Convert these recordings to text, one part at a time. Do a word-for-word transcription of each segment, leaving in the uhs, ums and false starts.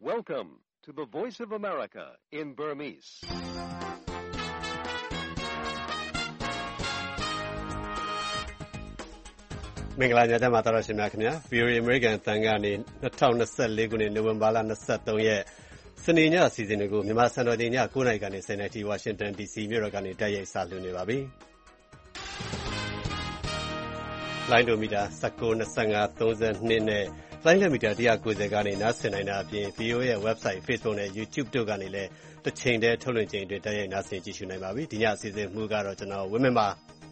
Welcome to the Voice of America in Burmese. ။မင်္ဂလာညချမ်းပါတော်ရှင်များခင်ဗျာ ဗွီအိုအေ American အသံကနေ၂၀၂၄ခုနှစ်နိုဝင်ဘာလ၂၃ရက်စနေညအစီအစဉ်တွေကိုမြန်မာစံတော်ချိန်ည၉နာရီကနေ၁၀နာရီထိဝါရှင်တန် ဒီစီ မြို့တော်ကနေတိုက်ရိုက်စလွှင့်နေပါပြီ။လိုင်းဒိုမီတာ၁၉ ၂၅ ၃၂နဲ့လိုင်းလက်မီတာ၁၉၀ကနေနားဆင်နိုင်တာအပြင် ဗွီအိုအေရဲ့ website, Facebook နဲ့ YouTube တို့ကနေလည်းတစ်ချိန်တည်းထုတ်လွှင့်ချိန်တွေတိုက်ရိုက်နားဆင်ကြည့်ရှုနိုင်ပါပြီ။ဒီညအစီအစဉ်မှုကတော့ကျွန်တော်ဝင်းမင်းပါ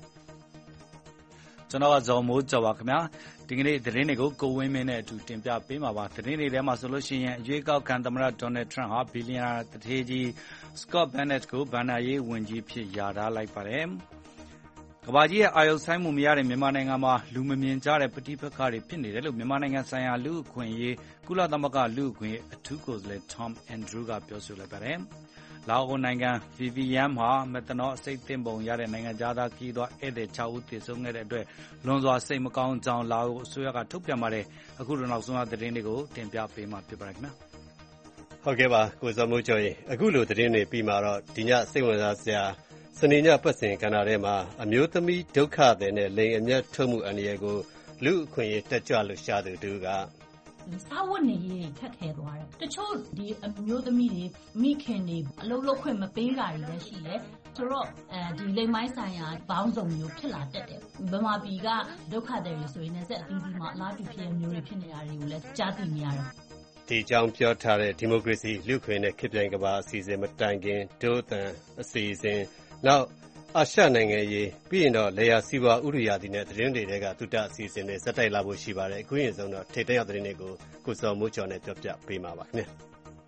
ကျွန်တော်ကဇော်မိုးကျော်ပါခင်ဗျာဒီကနေ့သတင်းတွေကိုကိုဝင်းမင်းနဲ့အတူတင်ပြပေးမှာပါသတင်းတွေထဲမှာဆိုလို့ရှိရင်အရွေးကောက်ခံသမ္မတဒေါ်နယ်ထရန့်ဟာဘီလီယံနာတထေးကြီး Scott Bennett ကိုဘဏ္ဍာရေးဝန်ကြီးဖြစ်လျာထားလိုက်ပါတယ်ကမ္ဘာကြီးရဲ့အာရုံစိုက်မှုမရတဲ့မြန်မာနိုင်ငံမှာလူမမြင်ကြတဲ့ပဋိပက္ခတွေဖြစ်နေတယ်လို့မြန်မာနိုင်ငံဆိုင်ရာလူ့အခွင့်အရေးကုလသမဂ္ဂလူ့အခွင့်အရေးအထူးကိုယ်စားလှယ် Tom Andrews ကပြောဆိုလိုက်ပါတယ်လာအိုနိုင်ငံဗီဗီယမ်မှာမက်သနောအစိတ်သင့်ပုံရတဲ့နိုင်ငံသားခီးသွွားဧည့်သည်၆ဦးသေဆုံးခဲ့တဲ့အတွက်လွန်စွာစိတ်မကောင်းကြောင်းလာအိုအစိုးရကထုတ်ပြန်ပါတယ်အခုတော့နောက်ဆုံးသတင်းတွေကိုတင်ပြပေးမှာဖြစ်ပါတယ်ခင်ဗျာဟုတ်ကဲ့ပါကိုဇော်မိုးကျော်ရေအခုလိုသတင်းတွေပြီးမှာတော့ဒီညစိတ်ဝင်စားစရာစနေညပတ်စဉ်ကဏ္ဍထဲမှာအမျိုးသမီးဒုက္ခသည်နဲ့လိင်အမျက်ထုတ်မှုအန္တရာယ်ကိုလူအခွင့်အရေးတက်ကြွလို့ရှာသူတူကစာဝတ်နေရေးခက်ခဲသွားတယ်တချို့ဒီအမျိုးသမီးတွေမိခင်တွေအလုပ်လုပ်ခွင့်မပေးတာတွေလည်းရှိတယ်ဆိုတော့အဲဒီလိမ်မိုင်းဆိုင်ရာဘောင်းဆောင်မျိုးဖြစ်လာတတ်တယ်ဗမာပြည်ကဒုက္ခသည်တွေဆိုရင်လည်းစက်အသီးသီးမှာအလားတူဖြစ်မျိုးတွေဖြစ်နေတာတွေကိုလည်းကြားသိနေရတယ်ဒီကြောင့်ပြောထားတဲ့ဒီမိုကရေစီလူ့ခွင့်နဲ့ခေတ်ပြိုင်ကဘာအစီအစဉ်မတိုင်ခင်ဒိုးတန်အစီအစဉ်နောက်အာရှနိုင်ငံရေးပြီးရင်တော့လေယာစီဝါဥရိယာတိနဲ့သတင်းတွေတဲကသုတအစီအစဉ်တွေစက်တိုက်လာဖို့ရှိပါတယ်အခုရင်ဆုံးတော့ထိတ်တဲရောက်သတင်းတွေကိုကိုစော်မိုးကျော်နဲ့ပြောပြပေးမှာပါခင်ဗျာ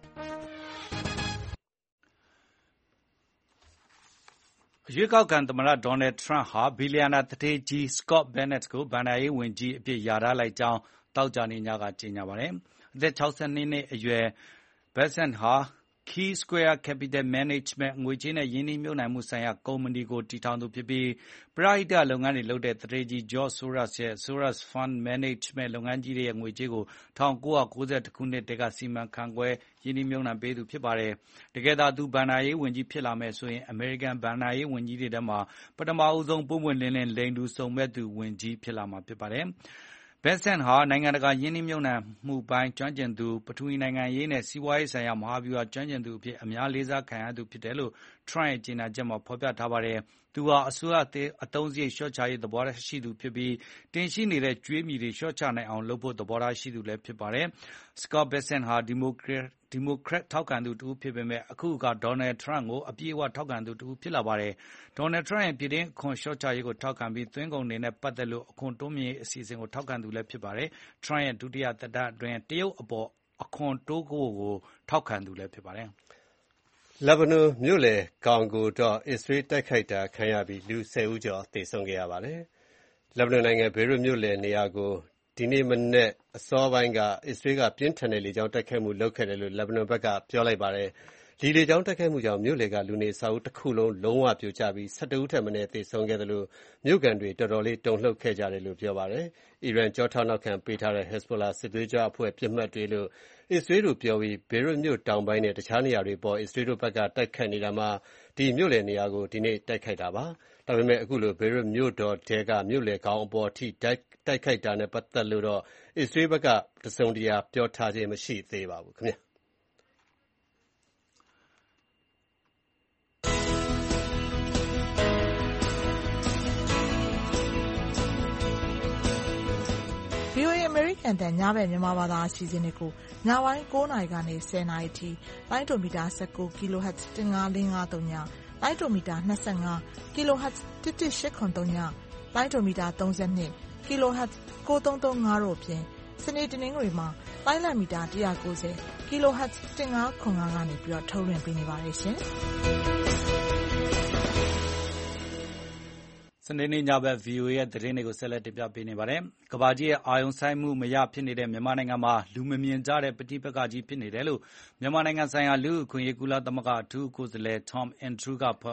အရွေးကောက်ခံသမ္မတဒေါ်နယ်ထရန့်ဟာဘီလီယံနာတထေးကြီး Scott Bennett ကိုဘဏ္ဍာရေးဝန်ကြီးအဖြစ်လျာထားလိုက်ကြောင်းတောက်ကြနေညကကြေညာပါတယ်အသက်၆၂နှစ်အရွယ် Bennett ဟာKey Square Capital Management ငွေကြေးနဲ့ယင်းနှိမ့်မြှုပ်နှံမှုဆိုင်ရာကုမ္ပဏီကိုတည်ထောင်သူဖြစ်ပြီးပရဟိတလုပ်ငန်းတွေလုပ်တဲ့တထေးကြီး George Soros ရဲ့ Soros Fund Management လုပ်ငန်းကြီးရဲ့ငွေကြေးကို၁၉၉၁ခုနှစ်တည်းကစီမံခန့်ခွဲယင်းနှိမ့်မြှုပ်နှံပေးသူဖြစ်ပါတယ်။တကယ်သာသူဘဏ္ဍာရေးဝန်ကြီးဖြစ်လာမယ်ဆိုရင်အမေရိကန်ဘဏ္ဍာရေးဝန်ကြီးတွေထဲမှာပထမအဦးဆုံးပွင့်ပွင့်လင်းလင်းလိမ်တူစုံမဲ့သူဝန်ကြီးဖြစ်လာမှာဖြစ်ပါတယ်။ Bennett ဟာနိုင်ငံတကာယင်းနှိမ့်မြှုပ်နှံမှုပိုင်းကျွမ်းကျင်သူပထဝီနိုင်ငံရေးနဲ့စီးပွားရေးဆိုင်ရာမဟာဗျူဟာကျွမ်းကျင်သူအဖြစ်အများလေးစားခံရသူဖြစ်တယ်လို့ Trump ရဲ့ကြေညာချက်မှာဖော်ပြထားပါတယ်။သူဟာအစိုးရအသုံးစရိတ်လျှော့ချရေးသဘောထားရှိသူဖြစ်ပြီးတင်ရှိနေတဲ့ကြွေးမြီတွေလျှော့ချနိုင်အောင်လုပ်ဖို့သဘောထားရှိသူလည်းဖြစ်ပါတယ်။ Scott Bennett ဟာဒီမိုကရက်ဒီမိုကရက်ထောက်ခံသူတဦးဖြစ်ပေမဲ့အခုကဒေါ်နယ်ထရန့်ကိုအပြည့်အဝထောက်ခံသူတဦးဖြစ်လာပါတယ်။ဒေါ်နယ်ထရန့်ရဲ့ပြည်တွင်းအခွန်လျှော့ချရေးကိုထောက်ခံပြီးသွင်းကုန်တွေနဲ့ပတ်သက်လို့အခွန်တိုးမြှင့်ရေးအစီအစဉ်ကိုထောက်ခံသူလည်းဖြစ်ပါတယ်။ Trump ရဲ့ဒုတိယသက်တမ်းအတွင်းတရုတ်အပေါ်အခွန်တိုးဖို့ကိုထောက်ခံသူလည်းဖြစ်ပါတယ်။လက်ဘနွန်မြို့လေကောင်ကိုတော့အစ္စရေးတိုက်ခိုက်တာခံရပြီးလူ၁၀ဦးကျော်သေဆုံးခဲ့ရပါတယ်။လက်ဘနွန်နိုင်ငံဘေရွတ်မြို့လေနေရာကိုဒီနေ့မနေ့အစောပိုင်းကအစ္စရေးကပြင်းထန်တဲ့လေကြောင်းတိုက်ခိုက်မှုလုပ်ခဲ့တယ်လို့လက်ဘနွန်ဘက်ကပြောလိုက်ပါတယ်။ဒီလေကြောင်းတိုက်ခိုက်မှုကြောင့်မြို့လေကလူနေအဆောက်အဦတစ်ခုလုံးလုံးဝပြိုကျပြီး၁၁ဦးထက်မနည်းသေဆုံးခဲ့တယ်လို့မြို့ကန်တွေတော်တော်လေးတုန်လှုပ်ခဲ့ကြတယ်လို့ပြောပါတယ်။အီရန်ကြောထောက်နောက်ခံပေးထားတဲ့ Hezbollah စစ်သွေးကြွအဖွဲ့ပြစ်မှတ်တွေလို့အစ္စရေးတို့ပြောပြီးဘေရွတ်မြို့တောင်ပိုင်းနဲ့တခြားနေရာတွေပေါ်အစ္စရေးတို့ဘက်ကတိုက်ခိုက်နေတာမှာဒီမြို့လေနေရာကိုဒီနေ့တိုက်ခိုက်တာပါ။ဒါပေမဲ့အခုလိုဘေရွတ်မြို့တော်တဲကမြို့လေကောင်အပေါ်ထိတိုက်တိုက်ခိုက်တာနဲ့ပတ်သက်လို့တော့အစ္စရေးဘက်ကတစုံတရာပြောထားခြင်းမရှိသေးပါဘူးခင်ဗျာဗွီအိုအေ American တန်ညဘက်မြန်မာဘာသာအစီအစဉ်တွေကိုညပိုင်း၉နာရီကနေ၁၀နာရီထိလိုင်းဒိုမီတာ၁၉ kHz ၁၅၄၅၃ညလိုင်းဒိုမီတာ၂၅ kHz ၁၁၈၇၃ညလိုင်းဒိုမီတာ၃၂ kHz ၉၃၃၅တို့အပြင်စနေတနင်္ဂနွေမှာလိုင်းလံမီတာ၁၉၀ kHz ၁၅၇၅ကနေပြီးတော့ထုတ်လွှင့်ပေးနေပါတယ်ရှင်။စနေနေ့ညဘက် ဗွီအိုအေ ရဲ့သတင်းတွေကိုဆက်လက်တင်ပြပေးနေပါတယ်။ကမ္ဘာကြီးရဲ့အာရုံစိုက်မှုမရဖြစ်နေတဲ့မြန်မာနိုင်ငံမှာလူမမြင်ကြတဲ့ပဋိပက္ခကြီးဖြစ်နေတယ်လို့မြန်မာနိုင်ငံဆိုင်ရာလူ့အခွင့်အရေးကုလသမဂ္ဂအထူးကိုယ်စားလှယ် Tom Andrews က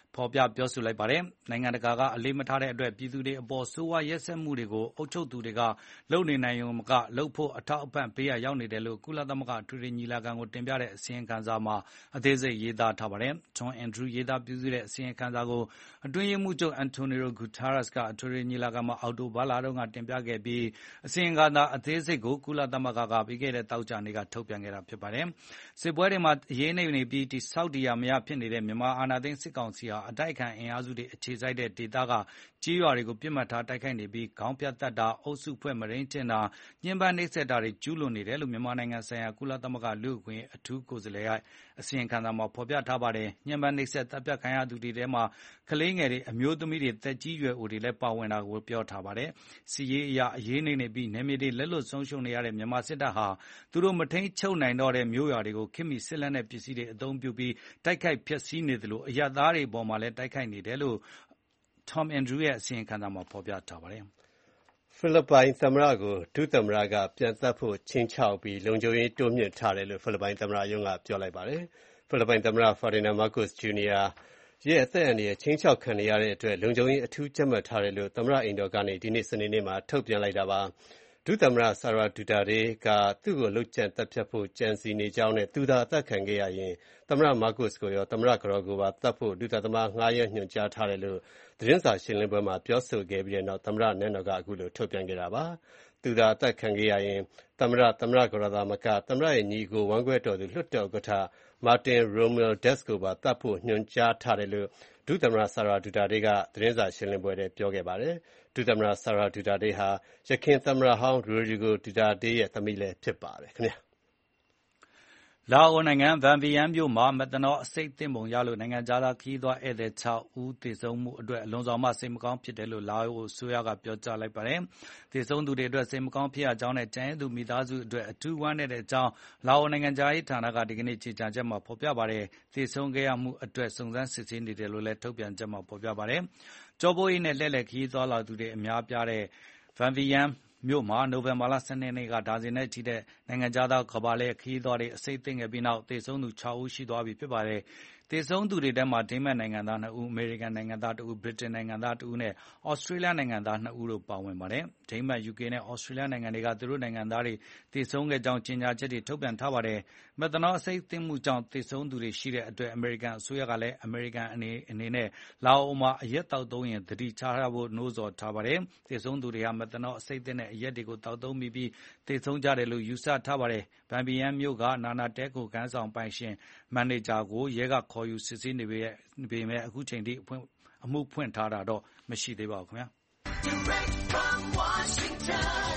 ဖော်ပြပြောဆိုလိုက်ပါတယ်။နိုင်ငံတကာကအလေးမထားတဲ့အတွက်ပြည်သူတွေအပေါ်ဆိုးဝါးရက်စက်မှုတွေကိုအုပ်ချုပ်သူတွေကလုပ်နေနိုင်ရုံမကလုပ်ဖို့အထောက်အပံ့ပေးရရောက်နေတယ်လို့ကုလသမဂ္ဂအထွေထွေညီလာခံကိုတင်ပြတဲ့အစီရင်ခံစာမှာအသေးစိတ်ရေးသားထားပါတယ်။ John Andrew ရေးသားပြုစုတဲ့အစီရင်ခံစာကိုအတွင်းရေးမှူးချုပ် Antonio Guterres ကအထွေထွေညီလာခံမှာအောက်တိုဘာလတုန်းကတင်ပြခဲ့ပြီးအစီရင်ခံစာအသေးစိတ်ကိုကုလသမဂ္ဂကပြီးခဲ့တဲ့သောကြာနေ့ကထုတ်ပြန်ခဲ့တာဖြစ်ပါတယ်။စစ်ပွဲတွေမှာအရေးနေနေပြီးတိဆောက်တည်ရမရဖြစ်နေတဲ့မြန်မာအာဏာသိမ်းစစ်ကောင်စီဟာအတိုက်အခံအင်အားစုတွေအခြေစိုက်တဲ့ဒေသကကြေးရွာတွေကိုပြစ်မှတ်ထားတိုက်ခိုက်နေပြီးခေါင်းပြတ်တတ်တာအုပ်စုဖွဲ့မရင်းကျင်တာညှဉ်းပန်းနှိပ်စက်တာတွေကျူးလွန်နေတယ်လို့မြန်မာနိုင်ငံဆိုင်ရာကုလသမဂ္ဂလူ့အခွင့်အရေးအထူးကိုယ်စားလှယ်ရဲ့အစီရင်ခံစာမှာဖော်ပြထားပါတယ်။ညှဉ်းပန်းနှိပ်စက်တပ်ဖြတ်ခံရသူတွေထဲမှာကလေးငယ်တွေအမျိုးသမီးတွေသက်ကြီးရွယ်အိုတွေလည်းပါဝင်တာကိုပြောထားပါတယ်။စီရေးအရာအရေးနေနေပြီးနယ်မြေတွေလက်လွတ်ဆုံးရှုံးနေရတဲ့မြန်မာစစ်တပ်ဟာသူတို့မထိန်ချုပ်နိုင်တော့တဲ့မြို့ရွာတွေကိုခေတ်မီစစ်လက်နက်ပစ္စည်းတွေအသုံးပြုပြီးတိုက်ခိုက်ဖျက်ဆီးနေတယ်လို့အရပ်သားတွေပေါ်မှာလည်းတိုက်ခိုက်နေတယ်လို့ Tom Andrew ရဲ့အစီရင်ခံစာမှာဖော်ပြထားပါတယ်။ဖိလစ်ပိုင်သမ္မတကိုဒုသမ္မတကပြန်သတ်ဖို့ခြိမ်းခြောက်ပြီးလုံခြုံရေးတိုးမြှင့်ထားတယ်လို့ဖိလစ်ပိုင်သမ္မတရုံးကပြောလိုက်ပါတယ်။ဖိလစ်ပိုင်သမ္မတ Ferdinand Marcos Juniorရဲ့အသက်အန္တရာယ်ခြိမ်းခြောက်ခံနေရတဲ့အတွက်လုံခြုံရေးအထူးကြပ်မတ်ထားတယ်လို့သမ္မတအိမ်တော်ကနေဒီနေ့စနေနေ့မှာထုတ်ပြန်လိုက်တာပါ။ဒုသမ္မတ Sara Duterte ကသူ့ကိုလုပ်ကြံသတ်ဖြတ်ဖို့ကြံစည်နေကြောင်းနဲ့သူသာအသက်ခံခဲ့ရရင်သမ္မတ Marcos ကိုရောသမ္မတကတော်ကိုပါသတ်ဖို့ဒုသမ္မတငှားရမ်းညွှန်ကြားထားတယ်လို့သတင်းစာရှင်းလင်းပွဲမှာပြောဆိုခဲ့ပြီးတဲ့နောက်သမ္မတနန်းတော်ကအခုလိုထုတ်ပြန်ခဲ့တာပါ။သူသာအသက်ခံခဲ့ရရင်သမ္မတသမ္မတကတော်သာမကသမ္မတရဲ့ညီကိုဝမ်းကွဲတော်သူလွှတ်တော်ဥက္ကဋ္ဌ Martin Romualdez ကိုပါသတ်ဖို့ညွှန်ကြားထားတယ်လို့ဒုသမ္မတ Sara Duterte ကသတင်းစာရှင်းလင်းပွဲထဲပြောခဲ့ပါတယ်။ဒုသမ္မတ Sara Duterte ဟာယခင်သမ္မတဟောင်း Rodrigo Duterte ရဲ့သမီးလည်းဖြစ်ပါတယ်ခင်ဗျာ။လာအိုနိုင်ငံဗန်ဗီယန်းမြို့မှာမက်သနောအဆိပ်သင့်ပုံရလို့နိုင်ငံခြားသားခရီးသွားဧည့်သည်ခြောက်ဦးသေဆုံးမှုအတွက်အလွန်စွာမှစိတ်မကောင်းဖြစ်တယ်လို့လာအိုအစိုးရကပြောကြားလိုက်ပါတယ်။သေဆုံးသူတွေအတွက်စိတ်မကောင်းဖြစ်ရကြောင်းနဲ့ကျန်ရစ်သူမိသားစုအတွက်အထူးဝမ်းနည်းတဲ့အကြောင်းလာအိုနိုင်ငံခြားရေးဌာနကဒီကနေ့ကြေညာချက်မှာဖော်ပြပါတယ်။သေဆုံးခဲ့ရမှုအတွက်စုံစမ်းစစ်ဆေးနေတယ်လို့လည်းထုတ်ပြန်ချက်မှာဖော်ပြပါတယ်။ကျောပိုးအိတ်နဲ့လှည့်လည်ခရီးသွားလာသူတွေအများပြားတဲ့ဗန်ဗီယန်းမြို့မှာနိုဝင်ဘာလ၁၂ရက်နေ့ကဒါဇင်နဲ့ချီတဲ့နိုင်ငံခြားသားကမ္ဘာလှည့်ခရီးသွားတွေအဆိပ်သင့်ခဲ့ပြီးနောက်သေဆုံးသူခြောက်ဦးရှိသွားပြီဖြစ်ပါတယ်။သေဆုံးသူတွေထဲမှာဒိန်းမတ်နိုင်ငံသားနှစ်ဦး၊အမေရိကန်နိုင်ငံသားတစ်ဦး၊ဗြိတိန်နိုင်ငံသားတစ်ဦးနဲ့ဩစတြေးလျနိုင်ငံသားနှစ်ဦးတို့ပါဝင်ပါတယ်။ဒိန်းမတ်၊ယူကေနဲ့ဩစတြေးလျနိုင်ငံတွေကသူတို့နိုင်ငံသားတွေသေဆုံးခဲ့ကြောင်းကြေညာချက်တွေထုတ်ပြန်ထားပါတယ်။မက်သနောအဆိပ်သင့်မှုကြောင့်သေဆုံးသူတွေရှိတဲ့အတွက်အမေရိကန်အစိုးရကလည်းအမေရိကန်အနေအနေနဲ့လာအိုမှာအရက်တောက်သုံးရင်သတိထားဖို့နှိုးဆော်ထားပါတယ်။သေဆုံးသူတွေဟာမက်သနောအဆိပ်သင့်တဲ့အရက်တွေကိုတောက်သုံးမိပြီးသေဆုံးကြတယ်လို့ယူဆထားပါတယ်။ဗန်ဘီယန်းမြို့ကနာနာတဲကိုကမ်းဆောင်ပိုင်ရှင်မန်နေဂျာကိုရဲကခေါ်ယူစစ်ဆေးနေပေမဲ့အခုချိန်ထိအမှုဖွင့်ထားတာတော့မရှိသေးပါဘူးခင်ဗျာ။ Direct from Washington,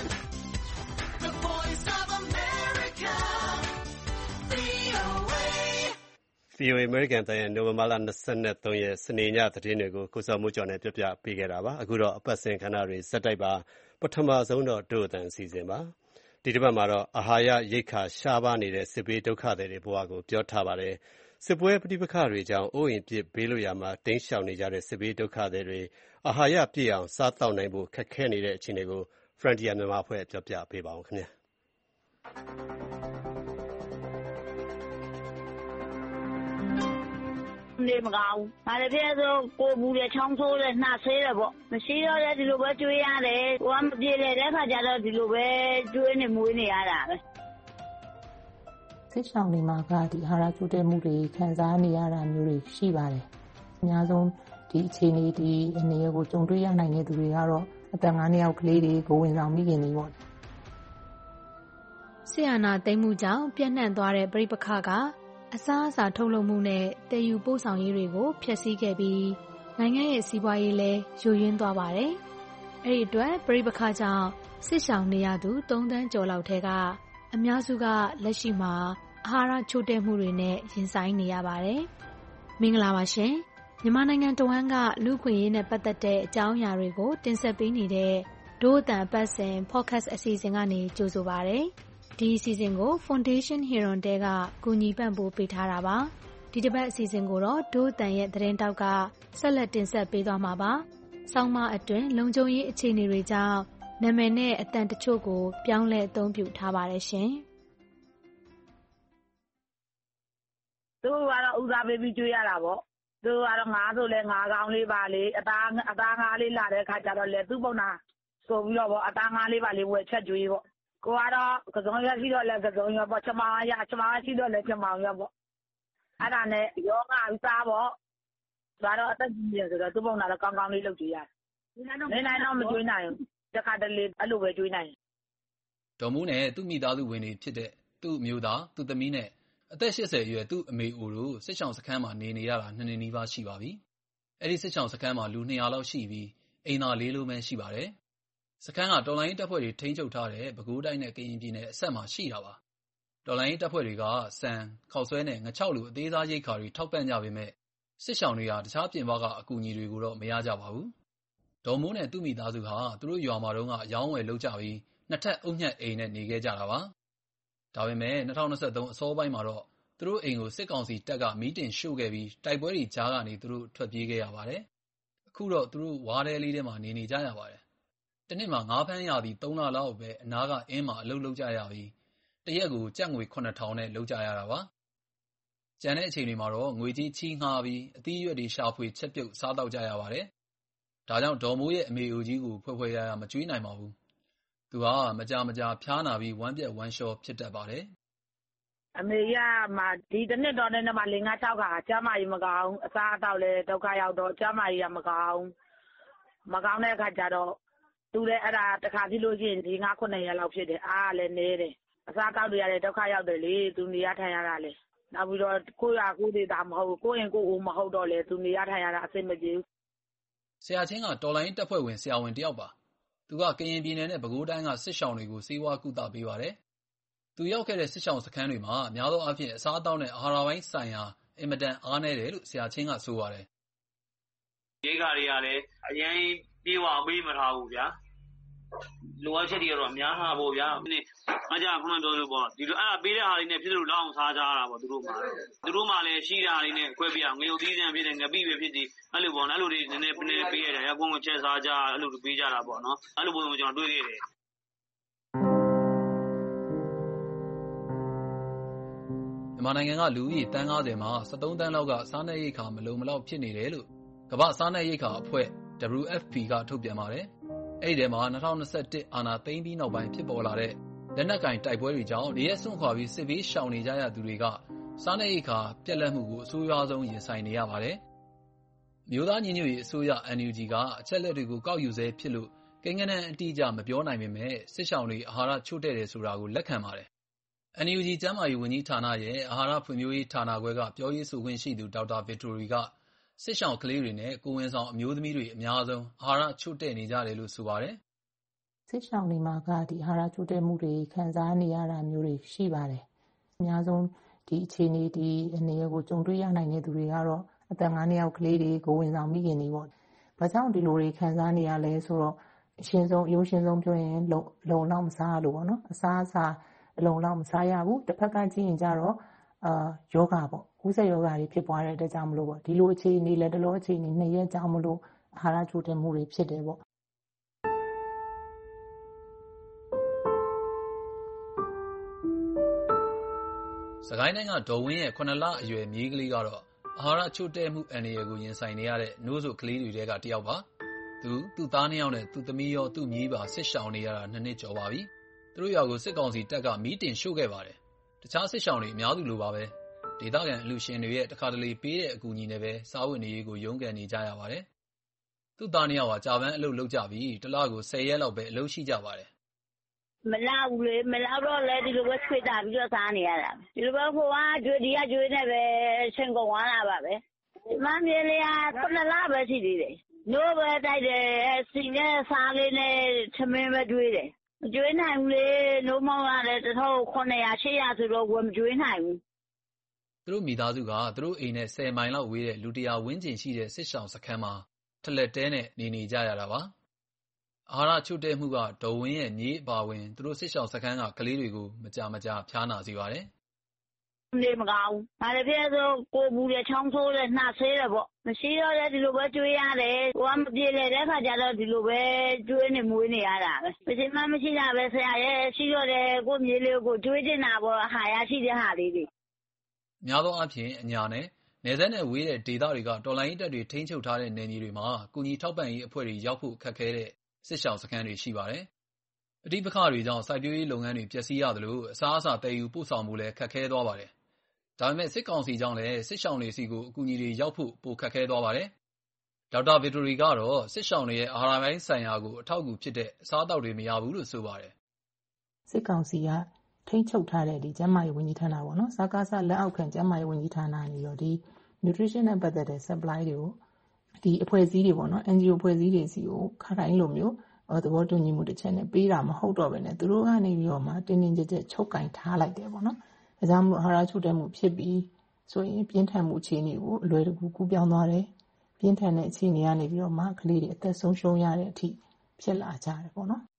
the voice of America, ဗွီအိုအေ ဗွီအိုအေ American တန်ရဲ့နိုဝင်ဘာလ၂၃ရက်စနေညသတင်းတွေကိုကိုစောမိုးကျော်နဲ့ပြပြပေးခဲ့တာပါအခုတော့အပတ်စဉ်ခဏတွေဇက်တိုက်ပါပထမဆုံးတော့ဒို့အတန်အစီအစဉ်ပါဒီတစ်ပတ်မှာတော့အာဟာရရိက္ခာရှားပါးနေတဲ့စစ်ဘေးဒုက္ခသည်တွေဘဝကိုပြောထားပါတယ်စစ်ပွဲပဋိပက္ခတွေကြောင့်အိုးအိမ်ပြစ်ဘေးလွတ်ရာမှာတိမ်းရှောင်နေကြတဲ့စစ်ဘေးဒုက္ခသည်တွေအာဟာရပြည့်အောင်စားသောက်နိုင်ဖို့ခက်ခဲနေတဲ့အခြေအနေကို Frontier မြန်မာအဖွဲ့ပြောပြပေးပါဦးခင်ဗျာနေမကောင်း။ဒါလည်းပြည့်စုံကိုပူတယ်ချောင်းဆိုးတယ်နှာဆေးတယ်ပေါ့။မရှိတော့လည်းဒီလိုပဲကျွေးရတယ်။ကိုကမပြေလေတဲ့ခါကျတော့ဒီလိုပဲကျွေးနေမွေးနေရတာပဲ။စစ်ဆောင်တွေမှာကဒီအာဟာရချို့တဲ့မှုတွေခံစားနေရတာမျိုးတွေရှိပါတယ်။အများဆုံးဒီအခြေအနေဒီအနေအကိုကြုံတွေ့ရနိုင်တဲ့သူတွေကတော့အသက်ငါးနှစ်ယောက်ကလေးတွေကိုဝင်ဆောင်မိခင်တွေပေါ့။ဆီယနာသိမ်းမှုကြောင့်ပြန့်နှံ့သွားတဲ့ပြိပခါကအစားအစာထုတ်လုပ်မှုနဲ့တည်ယူပို့ဆောင်ရေးတွေကိုဖျက်ဆီးခဲ့ပြီးနိုင်ငံရဲ့စီးပွားရေးလည်းယိုယွင်းသွားပါတယ်။အဲ့ဒီအတွက်ပြိပခါကြောင့်စစ်ဆောင်နေရသူသုံးသန်းကျော်လောက်ထဲကအများစုကလက်ရှိမှာအာဟာရချို့တဲ့မှုတွေနဲ့ရင်ဆိုင်နေရပါတယ်။မင်္ဂလာပါရှင်။မြန်မာနိုင်ငံတဝန်းကလူ့ခွင့်ရေးနဲ့ပတ်သက်တဲ့အကြောင်းအရာတွေကိုတင်ဆက်ပေးနေတဲ့ဒို့အတန်ပတ်စဉ် podcast အစီအစဉ်ကနေကြိုဆိုပါရစေ။ဒီအစီအစဉ်ကို Foundation Heron တဲကကူညီပံ့ပိုးပေးထားတာပါ။ဒီတစ်ပတ်အစီအစဉ်ကိုတော့ဒို့အတန်ရဲ့သတင်းတောက်ကဆက်လက်တင်ဆက်ပေးသွားမှာပါ။ဆောင်းမအတွင်းလုံခြုံရေးအခြေအနေတွေကြောင့်နာမည်နဲ့အတန်တချို့ကိုပြောင်းလဲအသုံးပြုထားပါတယ်ရှင်။သူကတော့ဦးစားပေးပြီးကျွေးရတာပေါ့သူကတော့ငါဆိုလဲငါကောင်းလေးပါလေအသားအသားငါးလေးလာတဲ့ခါကျတော့လေသူ့ပုံနာဆိုပြီးတော့ပေါ့အသားငါးလေးပါလေးဝယ်ချက်ကျွေးပေါ့ကိုကတော့ကစုံရက်ရှိတော့လဲကစုံရက်ပေါ့ချမောင်ရချမောင်ရှိတော့လဲချမောင်ရက်ပေါ့အဲ့ဒါနဲ့ယောဂဥစားပေါ့ဒါတော့အသက်ကြီးရဆိုတော့သူ့ပုံနာတော့ကောင်းကောင်းလေးလုပ်ကြည့်ရတယ်နေနိုင်တော့မကျွေးနိုင်ဘူးတစ်ခါတလေအဲ့လိုပဲကျွေးနိုင်ဒေါ်မိုးနဲ့သူ့မိသားစုဝင်တွေဖြစ်တဲ့သူ့မျိုးသားသူ့သမီးနဲ့အသက်၈၀အရွယ်သူ့အမေအိုတို့စစ်ဆောင်စခန်းမှာနေနေရတာနှစ်နှစ်နီးပါးရှိပါပြီ။အဲ့ဒီစစ်ဆောင်စခန်းမှာလူနှစ်ရာလောက်ရှိပြီးအိမ်သာလေးလုံးပဲရှိပါတယ်။စခန်းကတော်လိုင်းတပ်ဖွဲ့တွေထိန်းချုပ်ထားတဲ့ပဲခူးတိုင်းနဲ့ကရင်ပြည်နယ်အဆက်မှာရှိတာပါ။တော်လိုင်းတပ်ဖွဲ့တွေကစံခောက်ဆွဲနဲ့ငချောက်လိုအသေးစားရိတ်ခါတွေထောက်ပံ့ကြပေမဲ့စစ်ဆောင်တွေကတခြားပြင်ပကအကူအညီတွေကိုတော့မရကြပါဘူး။ဒေါ်မိုးနဲ့သူ့မိသားစုဟာသူတို့ရွာမှာတုန်းကအယောင်းဝယ်လုပ်ကြပြီးနှစ်ထပ်အုပ်ညက်အိမ်နဲ့နေခဲ့ကြတာပါ။ဒါပေမဲ့၂၀၂၃အစောပိုင်းမှာတော့သူတို့အိမ်ကိုစစ်ကောင်စီတပ်ကမီးတင်ရှို့ခဲ့ပြီးတိုက်ပွဲတွေကြားကနေသူတို့ထွက်ပြေးခဲ့ရပါတယ်။အခုတော့သူတို့ဝါးတဲလေးထဲမှာနေနေကြရပါတယ်။တစ်နှစ်မှာငါးဖမ်းရသည်သုံးလလောက်ပဲအနားကအင်းမှာအလုပ်လုပ်ကြရပြီးတရက်ကိုကျပ်ငွေခုနှစ်ထောင်နဲ့လုပ်ကြရတာပါ။ကျန်တဲ့အချိန်တွေမှာတော့ငွေကြီးချီးငှားပြီးအသီးအရွက်တွေရှာဖွေချက်ပြုတ်စားတောက်ကြရပါတယ်။ဒါကြောင့်ဒေါ်မိုးရဲ့အမေအိုကြီးကိုဖွဲ့ဖွဲ့ရရမကြွေးနိုင်ပါဘူး။သူဟာမကြာမကြာဖျားနာပြီးဝမ်းပြက်ဝမ်းလျှောဖြစ်တတ်ပါတယ်။အမေရမှာဒီတစ်နှစ်တော်နဲ့မှလေးငါး၆ခါကျမကြီးမကောင်းအစားအသောက်လဲဒုက္ခရောက်တော့ကျမကြီးကမကောင်းမကောင်းတဲ့အခါကျတော့သူလည်းအဲ့ဒါတစ်ခါဖြစ်လို့ရှိရင်ဒီငါးခုနှစ်ရက်လောက်ဖြစ်တယ်အားလည်းနေတယ်အစားအသောက်တွေရတယ်ဒုက္ခရောက်တယ်လေသူနေရထိုင်ရတာလေနောက်ပြီးတော့ကိုရကိုသေးတာမဟုတ်ကိုရင်ကိုကိုမဟုတ်တော့လေသူနေရထိုင်ရတာအဆင်မပြေဘူးဆရာချင်းကတော်လိုင်းတပ်ဖွဲ့ဝင်ဆရာဝန်တယောက်ပါသူကကရင်ပြည်နယ်နဲ့ပဲခူးတိုင်းကစစ်ရှောင်တွေကိုစေဝါကုသပေးပါတယ်သူရောက်ခဲ့တဲ့စစ်ရှောင်စခန်းတွေမှာအများသောအားဖြင့်အစားအသောက်နဲ့အာဟာရပိုင်းဆိုင်ရာအင်မတန်အားနည်းတယ်လို့ဆရာချင်းကဆိုပါတယ်။ရိက္ခာတွေကလည်းအရင်ပြေဝပေးမထားဘူးဗျာ။လိုအပ်ချက်တွေကတော့အများကြီးပေါ့ဗျာ။ဒီအကြခုနပြောလို့ပေါ့ဒီလိုအဲ့ဒါပေးတဲ့ဟာတွေနဲ့ဖြစ်လို့လောက်အောင်စားကြရတာပေါ့သူတို့မှာ။သူတို့မှလည်းရှိတာတွေနဲ့ခွဲပြငွေုပ်သီးစံဖြစ်တဲ့ငပိပဲဖြစ်စီအဲ့လိုပေါ့နော်အဲ့လိုတွေနည်းနည်းနည်းပေးရတယ်။အကုန်လုံးချက်စားကြအဲ့လိုပေးကြတာပေါ့နော်။အဲ့လိုပုံစံကျွန်တော်တွေ့ခဲ့တယ်။မြန်မာနိုင်ငံကလူဦးရေတန်း၅၀မှာ၁၃တန်းလောက်ကစားနပ်ရိက္ခာမလုံမလောက်ဖြစ်နေတယ်လို့ကမ္ဘာ့စားနပ်ရိက္ခာအဖွဲ့ W F P ကထုတ်ပြန်ပါတယ်။အဲ့ဒီထဲမှာ၂၀၂၁အာဏာသိမ်းပြီးနောက်ပိုင်းဖြစ်ပေါ်လာတဲ့လက်နက်ကင်တိုက်ပွဲတွေကြောင့်နေရက်စွန့်ခွာပြီးစစ်ဘေးရှောင်နေကြရသူတွေကစားနပ်ရိက္ခာပြတ်လတ်မှုကိုအဆိုးရွားဆုံးရင်ဆိုင်နေရပါတယ်။မြို့သားညီညွတ်ရေးအစိုးရ N U G ကအချက်လက်တွေကိုကောက်ယူဆဲဖြစ်လို့ကိန်းဂဏန်းအတိအကျမပြောနိုင်ပေမဲ့စစ်ရှောင်တွေအာဟာရချို့တဲ့တယ်ဆိုတာကိုလက်ခံပါတယ်။ N U G ကျန်းမာရေးဝန်ကြီးဌာနရဲ့အာဟာရဖွံ့ဖြိုးရေးဌာနခွဲကပြောရေးဆိုခွင့်ရှိသူဒေါက်တာဗစ်တိုရီကစစ်ရှောင်ကလေးတွေနဲ့ကိုဝန်ဆောင်အမျိုးသမီးတွေအများဆုံးအာဟာရချို့တဲ့နေကြတယ်လို့ဆိုပါတယ်။စစ်ရှောင်တွေမှာကဒီအာဟာရချို့တဲ့မှုတွေခံစားနေရတာမျိုးတွေရှိပါတယ်။အများဆုံးဒီအခြေအနေဒီအနေကိုကြုံတွေ့ရနိုင်တဲ့သူတွေကတော့အသက်၅နှစ်အောက်ကလေးတွေကိုဝန်ဆောင်မိခင်တွေပေါ့။ဘာကြောင့်ဒီလိုတွေခံစားနေရလဲဆိုတော့အရှင်းဆုံးအယိုးရှင်းဆုံးပြောရင်လုံလုံလောက်မစားလို့ပေါ့နော်။အစားအစာအလုံးလောက်မစားရဘူးတစ်ဖက်ကကြည့်ရင်ကြတော့အာယောဂပေါ့ကူးစက်ယောဂတွေဖြစ်ပွားတဲ့အတွက်ကြောင့်မလို့ပေါ့ဒီလိုအခြေအနေလဲတလို့အခြေအနေနှစ်ရက်ကြောင့်မလို့အာဟာရချို့တဲ့မှုတွေဖြစ်တယ်ပေါ့စကိုင်းတိုင်းကဒေါ်ဝင်းရဲ့ခုနှစ်လအရွယ်မြေးကလေးကတော့အာဟာရချို့တဲ့မှုအန္တရာယ်ကိုရင်ဆိုင်နေရတဲ့နှိုးစို့ကလေးတွေထဲကတယောက်ပါသူသူ့သားနှစ်ယောက်နဲ့သူ့သမီးရောသူ့မြေးပါဆစ်ရှောင်နေရတာနှစ်နှစ်ကျော်ပါပြီသူတို့ရွာကိုစစ်ကောင်စီတပ်ကမီးတင်ရှို့ခဲ့ပါတယ်။တခြားစစ်ရှောင်တွေအများစုလိုပါပဲ။ဒေသခံအလူရှင်တွေရဲ့တခါတလေပေးတဲ့အကူအညီနဲ့ပဲစားဝတ်နေရေးကိုရုန်းကန်နေကြရပါတယ်။သူ့သားနှစ်ယောက်ဟာကြာပန်းအလုပ်လုပ်ကြပြီးတစ်လကိုဆယ်ရက်လောက်ပဲအလုပ်ရှိကြပါတယ်။မလောက်ဘူးလေမလောက်တော့လေဒီလိုပဲဆွေးတာပြီးတော့စားနေရတာ။ဒီလိုပဲဟိုကကြွေဒီကကြွေနဲ့ပဲရှင်ကုန်သွားတာပါပဲ။မမင်းလေးကခုနှစ်လပဲရှိသေးတယ်။နိုးပဲတိုက်တယ်စီနဲ့စားလေးနဲ့သမင်းပဲကျွေးတယ်မကျွေးနိုင်ဘူးလေနိုးမောင်းရတယ်တစ်ထောက်ခုနှစ်ရာရှစ်ရာဆိုတော့ဝယ်မကျွေးနိုင်ဘူးသူတို့မိသားစုကသူတို့အိမ်နဲ့ဆယ်မိုင်လောက်ဝေးတဲ့လူတရာဝန်းကျင်ရှိတဲ့စစ်ရှောင်စခန်းမှာထလက်တဲနဲ့နေနေကြရတာပါအာဟာရချို့တဲ့မှုကဒေါ်ဝင်းရဲ့ညီးအပါဝင်သူတို့စစ်ရှောင်စခန်းကကလေးတွေကိုမကြမကြာဖျားနာစေပါတယ်နေမကောင်းဘာလဲဖြစ်ဆိုကိုဘူးတဲ့ချောင်းဆိုးတဲ့နှာဆေးတယ်ပေါ့မရှိတော့လေဒီလိုပဲကျွေးရတယ်ကိုကမပြေလေတဲ့ခါကျတော့ဒီလိုပဲကျွေးနေမွေးနေရတာပဲမရှိမှမရှိတာပဲဆရာရဲ့ရှိတော့တယ်ကိုမြေးလေးကိုကျွေးတင်တာပေါ့ဟာရရှိတဲ့ဟာလေးတွေများသောအားဖြင့်အညာနဲ့နယ်စပ်နဲ့ဝေးတဲ့ဒေသတွေကတော်လှန်ရေးတပ်တွေထိန်းချုပ်ထားတဲ့နယ်မြေတွေမှာကူညီထောက်ပံ့ရေးအဖွဲ့တွေရောက်ဖို့ခက်ခဲတဲ့စစ်ရှောင်စခန်းတွေရှိပါတယ်။ပဋိပက္ခတွေကြောင့်စိုက်ပျိုးရေးလုပ်ငန်းတွေပျက်စီးရသလိုအစားအစာတည်ယူပို့ဆောင်မှုလည်းခက်ခဲသွားပါတယ်။ဒါပေမဲ့စစ်ကောင်စီကြောင့်လည်းစစ်ရှောင်တွေစီကိုအကူအညီတွေရောက်ဖို့ပိုခက်ခဲသွားပါတယ်။ဒေါက်တာဗစ်တိုရီကတော့စစ်ရှောင်တွေရဲ့အာဟာရပိုင်းဆိုင်ရာကိုအထောက်အကူဖြစ်တဲ့အစားအသောက်တွေမရဘူးလို့ဆိုပါတယ်။စစ်ကောင်စီကထိန်းချုပ်ထားတဲ့ဒီကျန်းမာရေးဝန်ကြီးဌာနပေါ့နော်စကားစလက်အောက်ခံကျန်းမာရေးဝန်ကြီးဌာနနေရောဒီ nutrition နဲ့ပတ်သက်တဲ့ supply တွေကိုဒီအဖွဲ့အစည်းတွေပေါ့နော် N G O အဖွဲ့အစည်းတွေစီကိုခါတိုင်းလိုမျိုးသဘောတူညီမှုတစ်ချက်နဲ့ပေးတာမဟုတ်တော့ဘဲနဲ့သူတို့ကနေပြီးတော့မှတင်းတင်းကြပ်ကြပ်ချုပ်ကင်ထားလိုက်တယ်ပေါ့နော်။ဒါကြောင့်မို့အာဟာရချို့တဲ့မှုဖြစ်ပြီးဆိုရင်ပြင်းထန်မှုအခြေအနေကိုအလွယ်တကူကူးပြောင်းသွားတယ်။ပြင်းထန်တဲ့အခြေအနေကနေပြီးတော့မှကလေးတွေအသက်ဆုံးရှုံးရတဲ့အထိဖြစ်လာကြတယ်ပေါ့နော်။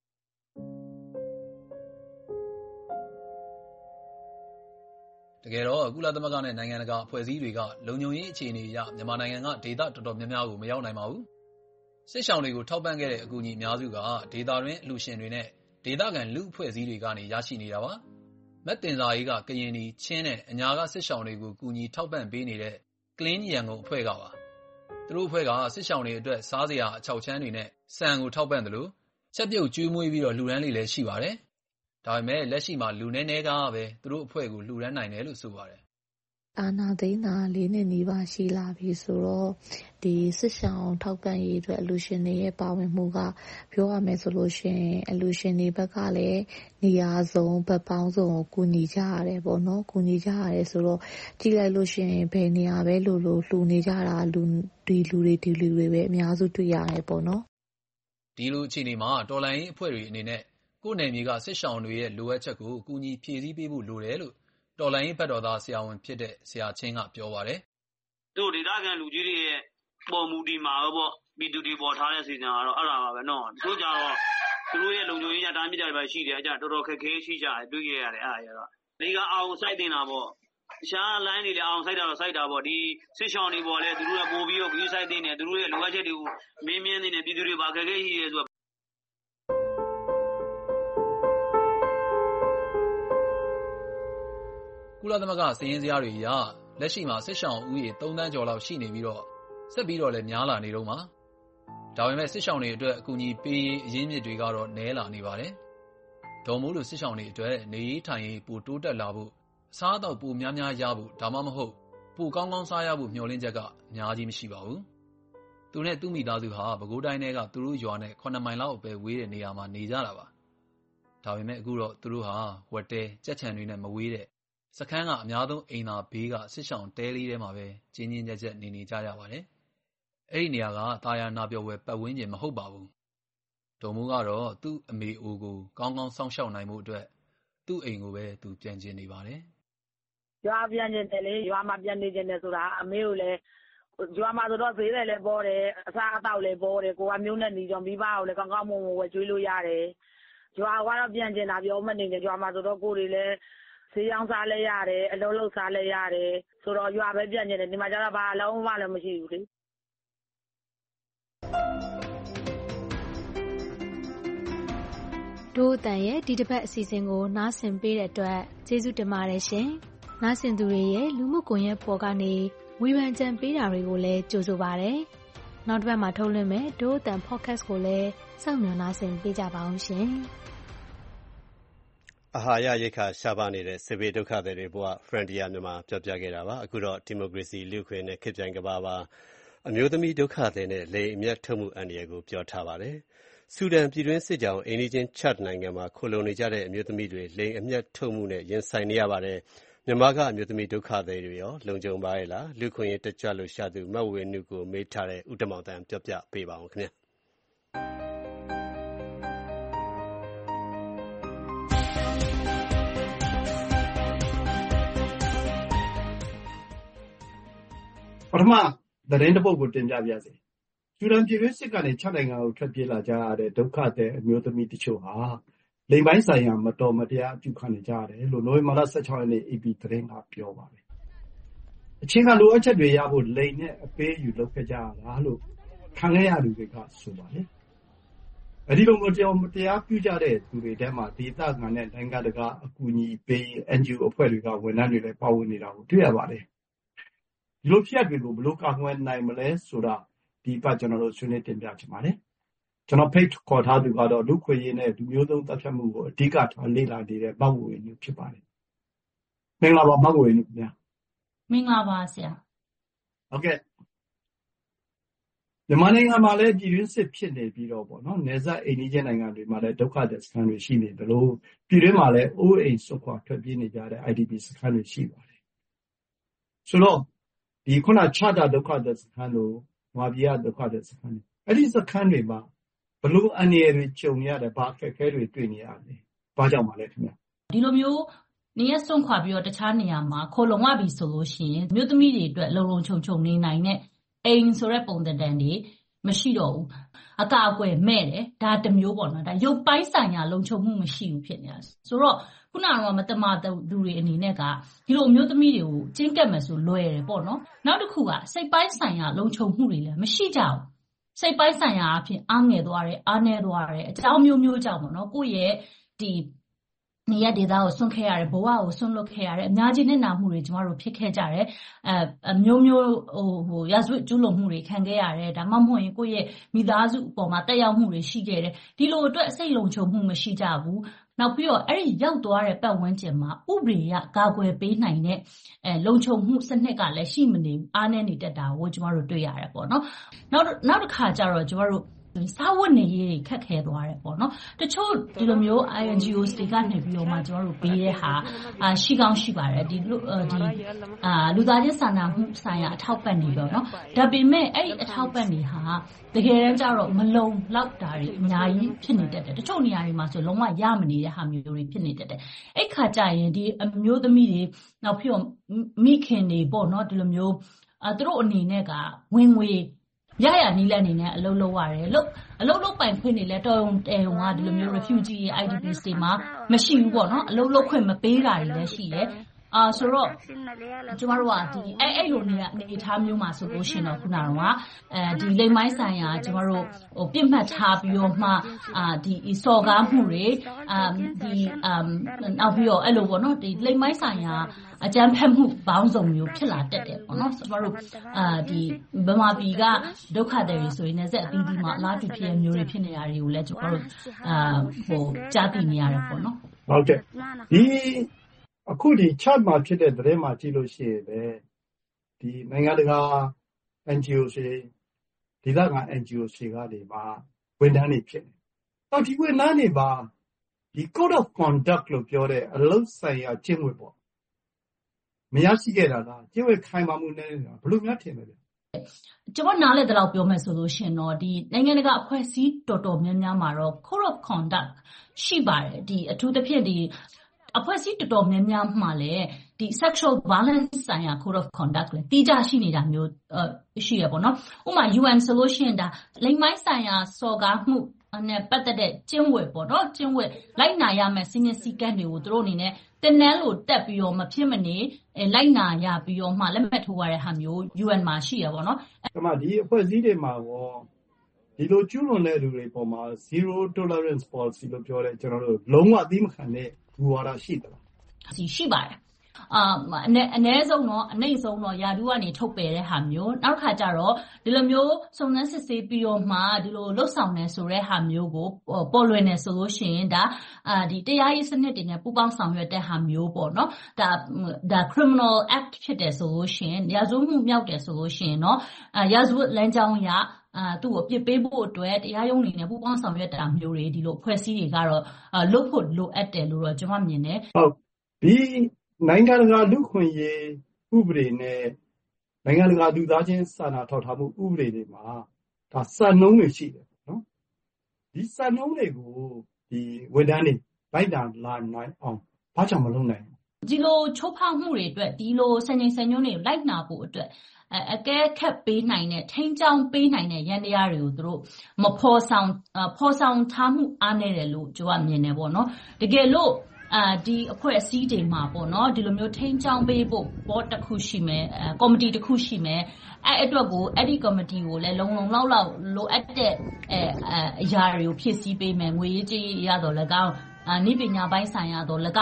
တကယ်တော့ကုလသမဂ္ဂနဲ့နိုင်ငံတကာအဖွဲ့အစည်းတွေကလုံခြုံရေးအခြေအနေအရမြန်မာနိုင်ငံကဒေသတော်တော်များများကိုမရောက်နိုင်ပါဘူး။စစ်ရှောင်တွေကိုထောက်ပံ့ခဲ့တဲ့အကူအညီအများစုကဒေသတွင်းအလှူရှင်တွေနဲ့ဒေသခံလူအဖွဲ့အစည်းတွေကနေရရှိနေတာပါ။မက်တင်စာရေးကကရင်နီချင်းနဲ့အညာကစစ်ရှောင်တွေကိုကူညီထောက်ပံ့ပေးနေတဲ့ Clean ရန်ကုန်အဖွဲ့ကပါ။သူတို့အဖွဲ့ကစစ်ရှောင်တွေအတွက်စားစရာအချောက်ချမ်းတွေနဲ့ဆန်ကိုထောက်ပံ့တယ်လို့ချက်ပြုတ်ကျွေးမွေးပြီးတော့လှူဒန်းလေးလည်းရှိပါတယ်။ဒါပေမဲ့လက်ရှိမှာလူနည်းနည်းကပဲသူတို့အဖွဲ့ကိုလှူဒန်းနိုင်တယ်လို့ဆိုပါတယ်။အာနာသိန်းသာလေးနှစ်နီးပါးရှိလာပြီဆိုတော့ဒီစစ်ရှောင်ထောက်ပံ့ရေးအတွက်အလူရှင်တွေရဲ့ပါဝင်မှုကပြောရမယ်ဆိုလို့ရှိရင်အလူရှင်တွေဘက်ကလည်းနေရာစုံဘက်ပေါင်းစုံကိုကူညီကြရတယ်ပေါ့နော်ကူညီကြရတယ်ဆိုတော့ကြည့်လိုက်လို့ရှိရင်ဘယ်နေရာပဲလို့လို့လှူနေကြတာလူဒီလူတွေဒီလူတွေပဲအများစုတွေ့ရတယ်ပေါ့နော်ဒီလိုအခြေအနေမှာတော်လိုင်းအဖွဲ့တွေအနေနဲ့ကိုယ်နယ်မြေကစစ်ရှောင်တွေရဲ့လိုအပ်ချက်ကိုကူညီဖြည့်ဆည်းပေးဖို့လိုတယ်လို့တော်လိုင်းဘက်တော်သားဆရာဝန်ဖြစ်တဲ့ဆရာချင်းကပြောပါတယ်။တို့ဒေသခံလူကြီးတွေရဲ့ပေါ်မူဒီမှာပေါ့ပြည်သူတွေပေါ်ထားတဲ့စီစဉ်ကတော့အဲ့ဒါပါပဲနော်။တို့ကြတော့သူတို့ရဲ့လုံခြုံရေးရတားမြစ်ကြတွေပဲရှိတယ်အကြတော်တော်ခက်ခဲရှိကြတယ်တွေ့ရရတယ်အဲ့ဒါကတော့ဒီကအောင်စိုက်တင်တာပေါ့ရှားလိုင်းတွေလည်းအောင်စိုက်တာတော့စိုက်တာပေါ့ဒီစစ်ရှောင်းတွေပေါ်လဲသူတို့ကပို့ပြီးတော့ဂရုစိုက်တင်တယ်သူတို့ရဲ့လိုအပ်ချက်တွေကိုမင်းမြန်းနေတယ်ပြည်သူတွေပါခက်ခဲရှိရဲဆိုကုလသမဂ္ဂစည်ရင်းစရာတွေအရလက်ရှိမှာစစ်ရှောင်းဦးရေသုံးတန်းကျော်လောက်ရှိနေပြီးတော့ဆက်ပြီးတော့လည်းများလာနေတော့မှာဒါပေမဲ့စစ်ရှောင်းတွေအတွက်အကူအညီပေးရေးအရင်းမြစ်တွေကတော့နည်းလာနေပါတယ်ဒေါ်မိုးလိုစစ်ရှောင်းတွေအတွက်နေရေးထိုင်ရေးပိုတိုးတက်လာဖို့အစားအသောက်ပိုများများရဖို့ဒါမှမဟုတ်ပိုကောင်းကောင်းစားရဖို့မျှော်လင့်ချက်ကအများကြီးမရှိပါဘူးသူနဲ့သူ့မိသားစုဟာပဲခူးတိုင်းထဲကသူတို့ရွာနဲ့ခုနှစ်မိုင်လောက်ပဲဝေးတဲ့နေရာမှာနေကြတာပါဒါပေမဲ့အခုတော့သူတို့ဟာဝက်တဲကြက်ချံတွေနဲ့မဝေးတဲ့စခန်းကအများဆုံးအိမ်သာဘေးကစစ်ရှောင်းတဲလေးထဲမှာပဲကျင်းချင်းကြက်ကြက်နေနေကြရပါတယ်။အဲ့ဒီနေရာကတာယာနာပြော်ဝဲပတ်ဝန်းကျင်မဟုတ်ပါဘူး။ဒေါ်မိုးကတော့သူ့အမေအိုကိုကောင်းကောင်းစောင့်ရှောက်နိုင်မှုအတွက်သူ့အိမ်ကိုပဲသူပြန်ကျင်နေပါတယ်။ရွာပြန်ကျင်တယ်လေရွာမှာပြန်နေကျင်တယ်ဆိုတာအမေကိုလည်းရွာမှာဆိုတော့ဈေးတယ်လည်းပေါ်တယ်အစားအသောက်လည်းပေါ်တယ်ကိုကမျိုးနဲ့နေကြမိဘကိုလည်းကောင်းကောင်းမွန်မွန်ဝယ်ကျွေးလို့ရတယ်။ရွာကတော့ပြန်ကျင်တာပြောမနေနဲ့ရွာမှာဆိုတော့ကိုတွေလည်းဈေးရောင်းစားလဲရတယ်အလုံးလုံးစားလဲရတယ်ဆိုတော့ရွာပဲပြန်နေတယ်ဒီမှာကျတော့ဘာအလုံးမှလည်းမရှိဘူးလေဒို့အတန်ရဲ့ဒီတစ်ပတ်အစီအစဉ်ကိုနားဆင်ပေးတဲ့အတွက်ကျေးဇူးတင်ပါတယ်ရှင်နားဆင်သူတွေရဲ့လူမှုကွန်ရက်ပေါ်ကနေဝေဖန်ကြံပေးတာတွေကိုလည်းကြိုဆိုပါရစေနောက်တစ်ပတ်မှာထုတ်လွှင့်မယ်ဒို့အတန် podcast ကိုလည်းစောင့်မျှော်နားဆင်ပေးကြပါအောင်ရှင်အာဟာရရိက္ခာရှားပါနေတဲ့စစ်ဘေးဒုက္ခသည်တွေဘဝ Frontier မြန်မာပြောပြခဲ့တာပါအခုတော့ဒီမိုကရေစီလူ့အခွင့်အရေးနဲ့ခေတ်ပြိုင်ကမ္ဘာပါအမျိုးသမီးဒုက္ခသည်နဲ့လိင်အမြတ်ထုတ်မှုအန္တရာယ်ကိုပြောထားပါတယ်ဆူဒန်ပြည်တွင်းစစ်ကြောင့်အိန္ဒိချင်းချတ်နိုင်ငံမှာခိုလုံနေကြတဲ့အမျိုးသမီးတွေလိင်အမြတ်ထုတ်မှုနဲ့ရင်ဆိုင်နေရပါတယ်မြန်မာကအမျိုးသမီးဒုက္ခသည်တွေရောလုံခြုံပါရဲ့လားလူ့အခွင့်အရေးတက်ကြွလို့ရှာသူမတ်ဝေနုကိုမေးထားတဲ့ဥတ္တမောင်တန်ပြောပြပေးပါအောင်ခင်ဗျာပထမသတင်းတစ်ပုဒ်ကိုတင်ပြပါရစေ။ဆူဒန်ပြည်တွင်းစစ်ကနေခြောက်နိုင်ငံကိုထွက်ပြေးလာကြရတဲ့ဒုက္ခသည်အမျိုးသမီးတချို့ဟာလိင်ပိုင်းဆိုင်ရာမတော်မတရားအပြုခံနေကြရတယ်လို့နိုဝင်ဘာလဆယ့်ခြောက်ရက်နေ့ အေပီ သတင်းကပြောပါတယ်။အခြေခံလိုအပ်ချက်တွေရဖို့လိင်နဲ့အပေးအယူလုပ်ခဲ့ကြရတာလို့ခံခဲ့ရသူတွေကဆိုပါတယ်။အဲဒီလိုမျိုးတရားမတရားပြုကြတဲ့သူတွေထဲမှာဒေသခံနဲ့နိုင်ငံတကာအကူအညီပေး N G O အဖွဲ့တွေကဝန်ထမ်းတွေလည်းပါဝင်နေတာကိုတွေ့ရပါတယ်။ဒီလိုဖြစ်ရပ်တွေကိုဘယ်လိုကာကွယ်နိုင်မလဲဆိုတာဒီပတ်ကျွန်တော်တို့ဆွေးနွေးတင်ပြချင်ပါတယ်ကျွန်တော်ဖိတ်ခေါ်ထားသူကတော့လူခွေရေးနဲ့လူမျိုးသုံးတပ်ဖြတ်မှုကိုအဓိကထားလေ့လာနေတဲ့ပောက်ဝေမျိုးဖြစ်ပါတယ်မင်္ဂလာပါပောက်ဝေမျိုးခင်ဗျာမင်္ဂလာပါဆရာဟုတ်ကဲ့မြန်မာနိုင်ငံမှာလည်းပြည်တွင်းစစ်ဖြစ်နေပြီးတော့ပေါ့နော်နယ်စပ်အိန္ဒိယနိုင်ငံတွေမှာလည်းဒုက္ခသည်စခန်းတွေရှိနေတယ်လို့ပြည်တွင်းမှာလည်းအိုးအိမ်ဆွခွာထွက်ပြေးနေကြတဲ့ I D P စခန်းတွေရှိပါတယ်ဆိုတော့ဒီခုနချတာဒုက္ခသည်စခန်းတို့ငွာပြည်ဒုက္ခသည်စခန်းတွေအဲ့ဒီစခန်းတွေမှာဘလို့အန္တရာယ်တွေကြုံရတယ်ဘာအခက်အခဲတွေတွေ့နေရလဲဘာကြောင့်ပါလဲခင်ဗျာဒီလိုမျိုးနေရဆုံးခွာပြီးတော့တခြားနေရာမှာခိုလုံရပြီဆိုလို့ရှိရင်မြို့သမီးတွေအတွက်လုံလုံခြုံခြုံနေနိုင်တဲ့အိမ်ဆိုတဲ့ပုံသဏ္ဍာန်တွေမရှိတော့ဘူးအကာအကွယ်မဲ့တယ်ဒါတမျိုးပေါ့နော်ဒါရုပ်ပိုင်းဆိုင်ရာလုံခြုံမှုမရှိဘူးဖြစ်နေတာဆိုတော့ခုနကတော့မတမာသူတွေအနေနဲ့ကဒီလိုမျိုးသမီးတွေကိုကျင်းကပ်မယ်ဆိုလွယ်တယ်ပေါ့နော်နောက်တစ်ခုကစိတ်ပိုင်းဆိုင်ရာလုံခြုံမှုတွေလည်းမရှိကြဘူးစိတ်ပိုင်းဆိုင်ရာအဖြစ်အားငယ်သွားတယ်အားနည်းသွားတယ်အကြောင်းမျိုးမျိုးကြောင့်ပေါ့နော်ကိုယ့်ရဲ့ဒီနေရဒေတာကိုဆွန့်ခဲ့ရတယ်ဘဝကိုဆွန့်လွတ်ခဲ့ရတယ်အများကြီးနဲ့နာမှုတွေကျမတို့ဖြစ်ခဲ့ကြတယ်အဲမျိုးမျိုးဟိုဟိုရာဇဝတ်ကျူးလွန်မှုတွေခံခဲ့ရတယ်ဒါမှမဟုတ်ရင်ကိုယ့်ရဲ့မိသားစုအပေါ်မှာတက်ရောက်မှုတွေရှိခဲ့တယ်ဒီလိုအတွက်စိတ်လုံခြုံမှုမရှိကြဘူးနောက်ပြီးတော့အဲ့ဒီရောက်သွားတဲ့ပတ်ဝန်းကျင်မှာဥပဒေရကာကွယ်ပေးနိုင်တဲ့အဲလုံခြုံမှုစနစ်ကလည်းရှိမနေဘူးအားနည်းနေတတ်တာကိုကျမတို့တွေ့ရတယ်ပေါ့နော်နောက်နောက်တစ်ခါကျတော့ကျမတို့စာဝတ်နေရေးတွေခက်ခဲသွားတယ်ပေါ့နော်တချို့ဒီလိုမျိုး I N G Os တွေကနေပြီးတော့မှကျွန်တော်တို့ပေးတဲ့ဟာအာရှိကောင်းရှိပါတယ်ဒီဒီအာလူသားချင်းစာနာမှုဆိုင်ရာအထောက်ပံ့တွေပေါ့နော်ဒါပေမဲ့အဲ့ဒီအထောက်ပံ့တွေဟာတကယ်တမ်းကျတော့မလုံလောက်တာတွေအများကြီးဖြစ်နေတတ်တယ်တချို့နေရာတွေမှာဆိုလုံးဝရမနေတဲ့ဟာမျိုးတွေဖြစ်နေတတ်တယ်အဲ့ခါကျရင်ဒီအမျိုးသမီးတွေနောက်ပြီးတော့မိခင်တွေပေါ့နော်ဒီလိုမျိုးအဲသူတို့အနေနဲ့ကဝင်ငွေရရနီးလက်အနေနဲ့အလုပ်လုပ်ရတယ်လို့အလုပ်လုပ်ပိုင်ခွင့်တွေလည်းတော်ရုံတဲုံကဒီလိုမျိုး refugee I D P တွေမှာမရှိဘူးပေါ့နော်အလုပ်လုပ်ခွင့်မပေးတာတွေလည်းရှိတယ်အာဆိုတော့ကျမတို့ကဒီအဲ့အဲ့လိုနေအနေထားမျိုးမှာဆိုလို့ရှိရင်တော့ခုနကတော့အဲဒီလိမ်မိုင်းဆိုင်ရာကျမတို့ဟိုပြစ်မှတ်ထားပြီးတော့မှအာဒီစော်ကားမှုတွေအာဒီအမ်နောက်ပြီးတော့အဲ့လိုပေါ့နော်ဒီလိမ်မိုင်းဆိုင်ရာအကြမ်းဖက်မှုပေါင်းစုံမျိုးဖြစ်လာတတ်တယ်ပေါ့နော်ကျမတို့အာဒီဗမာပြည်ကဒုက္ခသည်တွေဆိုရင်လည်းအသီးသီးမှာအလားတူဖြစ်ရမျိုးတွေဖြစ်နေတာတွေကိုလည်းကျမတို့အာဟိုကြားသိနေရတယ်ပေါ့နော်ဟုတ်ကဲ့ဒီအခုဒီ chat မှာဖြစ်တဲ့သတင်းမှာကြည့်လို့ရှိရင်ပဲဒီနိုင်ငံတကာ N G O တွေဒေသခံ N G O တွေကနေပါဝန်ထမ်းတွေဖြစ်တယ်။တော့ဒီဝန်ထမ်းတွေပါဒီ code of conduct လို့ပြောတဲ့အလုပ်ဆိုင်ရာကျင့်ဝတ်ပေါ့မရရှိခဲ့တာလားကျင့်ဝတ်ခိုင်မာမှုနဲ့ဘယ်လိုများထင်လဲကျွန်မနားလည်တဲ့လောက်ပြောမယ်ဆိုလို့ရှိရင်တော့ဒီနိုင်ငံတကာအဖွဲ့အစည်းတော်တော်များများမှာတော့ code of conduct ရှိပါတယ်ဒီအထူးသဖြင့်ဒီအဖွဲ့အစည်းတော်တော်များများမှာလည်းဒီ sexual violence ဆိုင်ရာ code of conduct လည်းတိကျရှိနေတာမျိုးရှိရပေါ့နော်ဥပမာ U N ဆိုလို့ရှိရင်ဒါလိင်ပိုင်းဆိုင်ရာစော်ကားမှုနဲ့ပတ်သက်တဲ့ကျင့်ဝတ်ပေါ့နော်ကျင့်ဝတ်လိုက်နာရမယ့်စည်းမျဉ်းစည်းကမ်းတွေကိုသူတို့အနေနဲ့တင်နန်းလို့တက်ပြီးတော့မဖြစ်မနေလိုက်နာရပြီးတော့မှလက်မှတ်ထိုးရတဲ့ဟာမျိုး U N မှာရှိရပေါ့နော်အဲ့မှာဒီအဖွဲ့အစည်းတွေမှာရောဒီလိုကျူးလွန်တဲ့လူတွေပေါ်မှာ zero tolerance policy လို့ပြောတဲ့ကျွန်တော်တို့လုံးဝအသီးမခံတဲ့ဘူဝါဒရှိသလားရှိပါတယ်အာအနည်းအနည်းဆုံးတော့အနှိမ့်ဆုံးတော့ယာဒူးကနေထုတ်ပယ်တဲ့ဟာမျိုးနောက်တစ်ခါကျတော့ဒီလိုမျိုးစုံစမ်းစစ်ဆေးပြီးတော့မှဒီလိုလှုပ်ဆောင်နေဆိုတဲ့ဟာမျိုးကိုပေါ်လွင်နေဆိုလို့ရှိရင်ဒါအာဒီတရားရေးစနစ်တွေနဲ့ပူးပေါင်းဆောင်ရွက်တဲ့ဟာမျိုးပေါ့နော်ဒါဒါ criminal act ဖြစ်တယ်ဆိုလို့ရှိရင်ရာဇဝတ်မှုမြောက်တယ်ဆိုလို့ရှိရင်เนาะအာရာဇဝတ်လမ်းကြောင်းရအာသူ့ကိုပြစ်ပေးဖို့အတွက်တရားရုံးနေနဲ့ပူးပေါင်းဆောင်ရွက်တာမျိုးတွေဒီလိုဖွဲ့စည်းတွေကတော့လုပ်ဖို့လိုအပ်တယ်လို့တော့ကျွန်မမြင်တယ်ဟုတ်ဒီနိုင်ငံတကာလူခွင့်ရေးဥပဒေနဲ့နိုင်ငံတကာလူသားချင်းစာနာထောက်ထားမှုဥပဒေတွေမှာဒါစံနှုန်းတွေရှိတယ်နော်ဒီစံနှုန်းတွေကိုဒီဝန်ထမ်းတွေလိုက်တာလာနိုင်အောင်ဘာကြောင့်မလုပ်နိုင်ဒီလိုချိုးဖောက်မှုတွေအတွက်ဒီလိုစံချိန်စံညွှန်းတွေလိုက်နာဖို့အတွက်အကဲခတ်ပေးနိုင်တဲ့ထိန်းချောင်းပေးနိုင်တဲ့ရန်တရားတွေကိုသူတို့မဖော်ဆောင်ဖော်ဆောင်ထားမှုအားနည်းတယ်လို့ကျွန်တော်မြင်တယ်ပေါ့နော်တကယ်လို့အာဒီအဖွဲ့အစည်းတွေမှာပေါ့နော်ဒီလိုမျိုးထိန်းချောင်းပေးဖို့ board တစ်ခုရှိမယ်အဲ committee တစ်ခုရှိမယ်အဲ့အတွက်ကိုအဲ့ဒီ committee ကိုလည်းလုံလုံလောက်လောက်လိုအပ်တဲ့အဲအရာတွေကိုဖြည့်ဆည်းပေးမယ်ငွေရေးကြေးရတော့၎င်းအာနိပညာပိုင်းဆိုင်ရာတော့၎င်း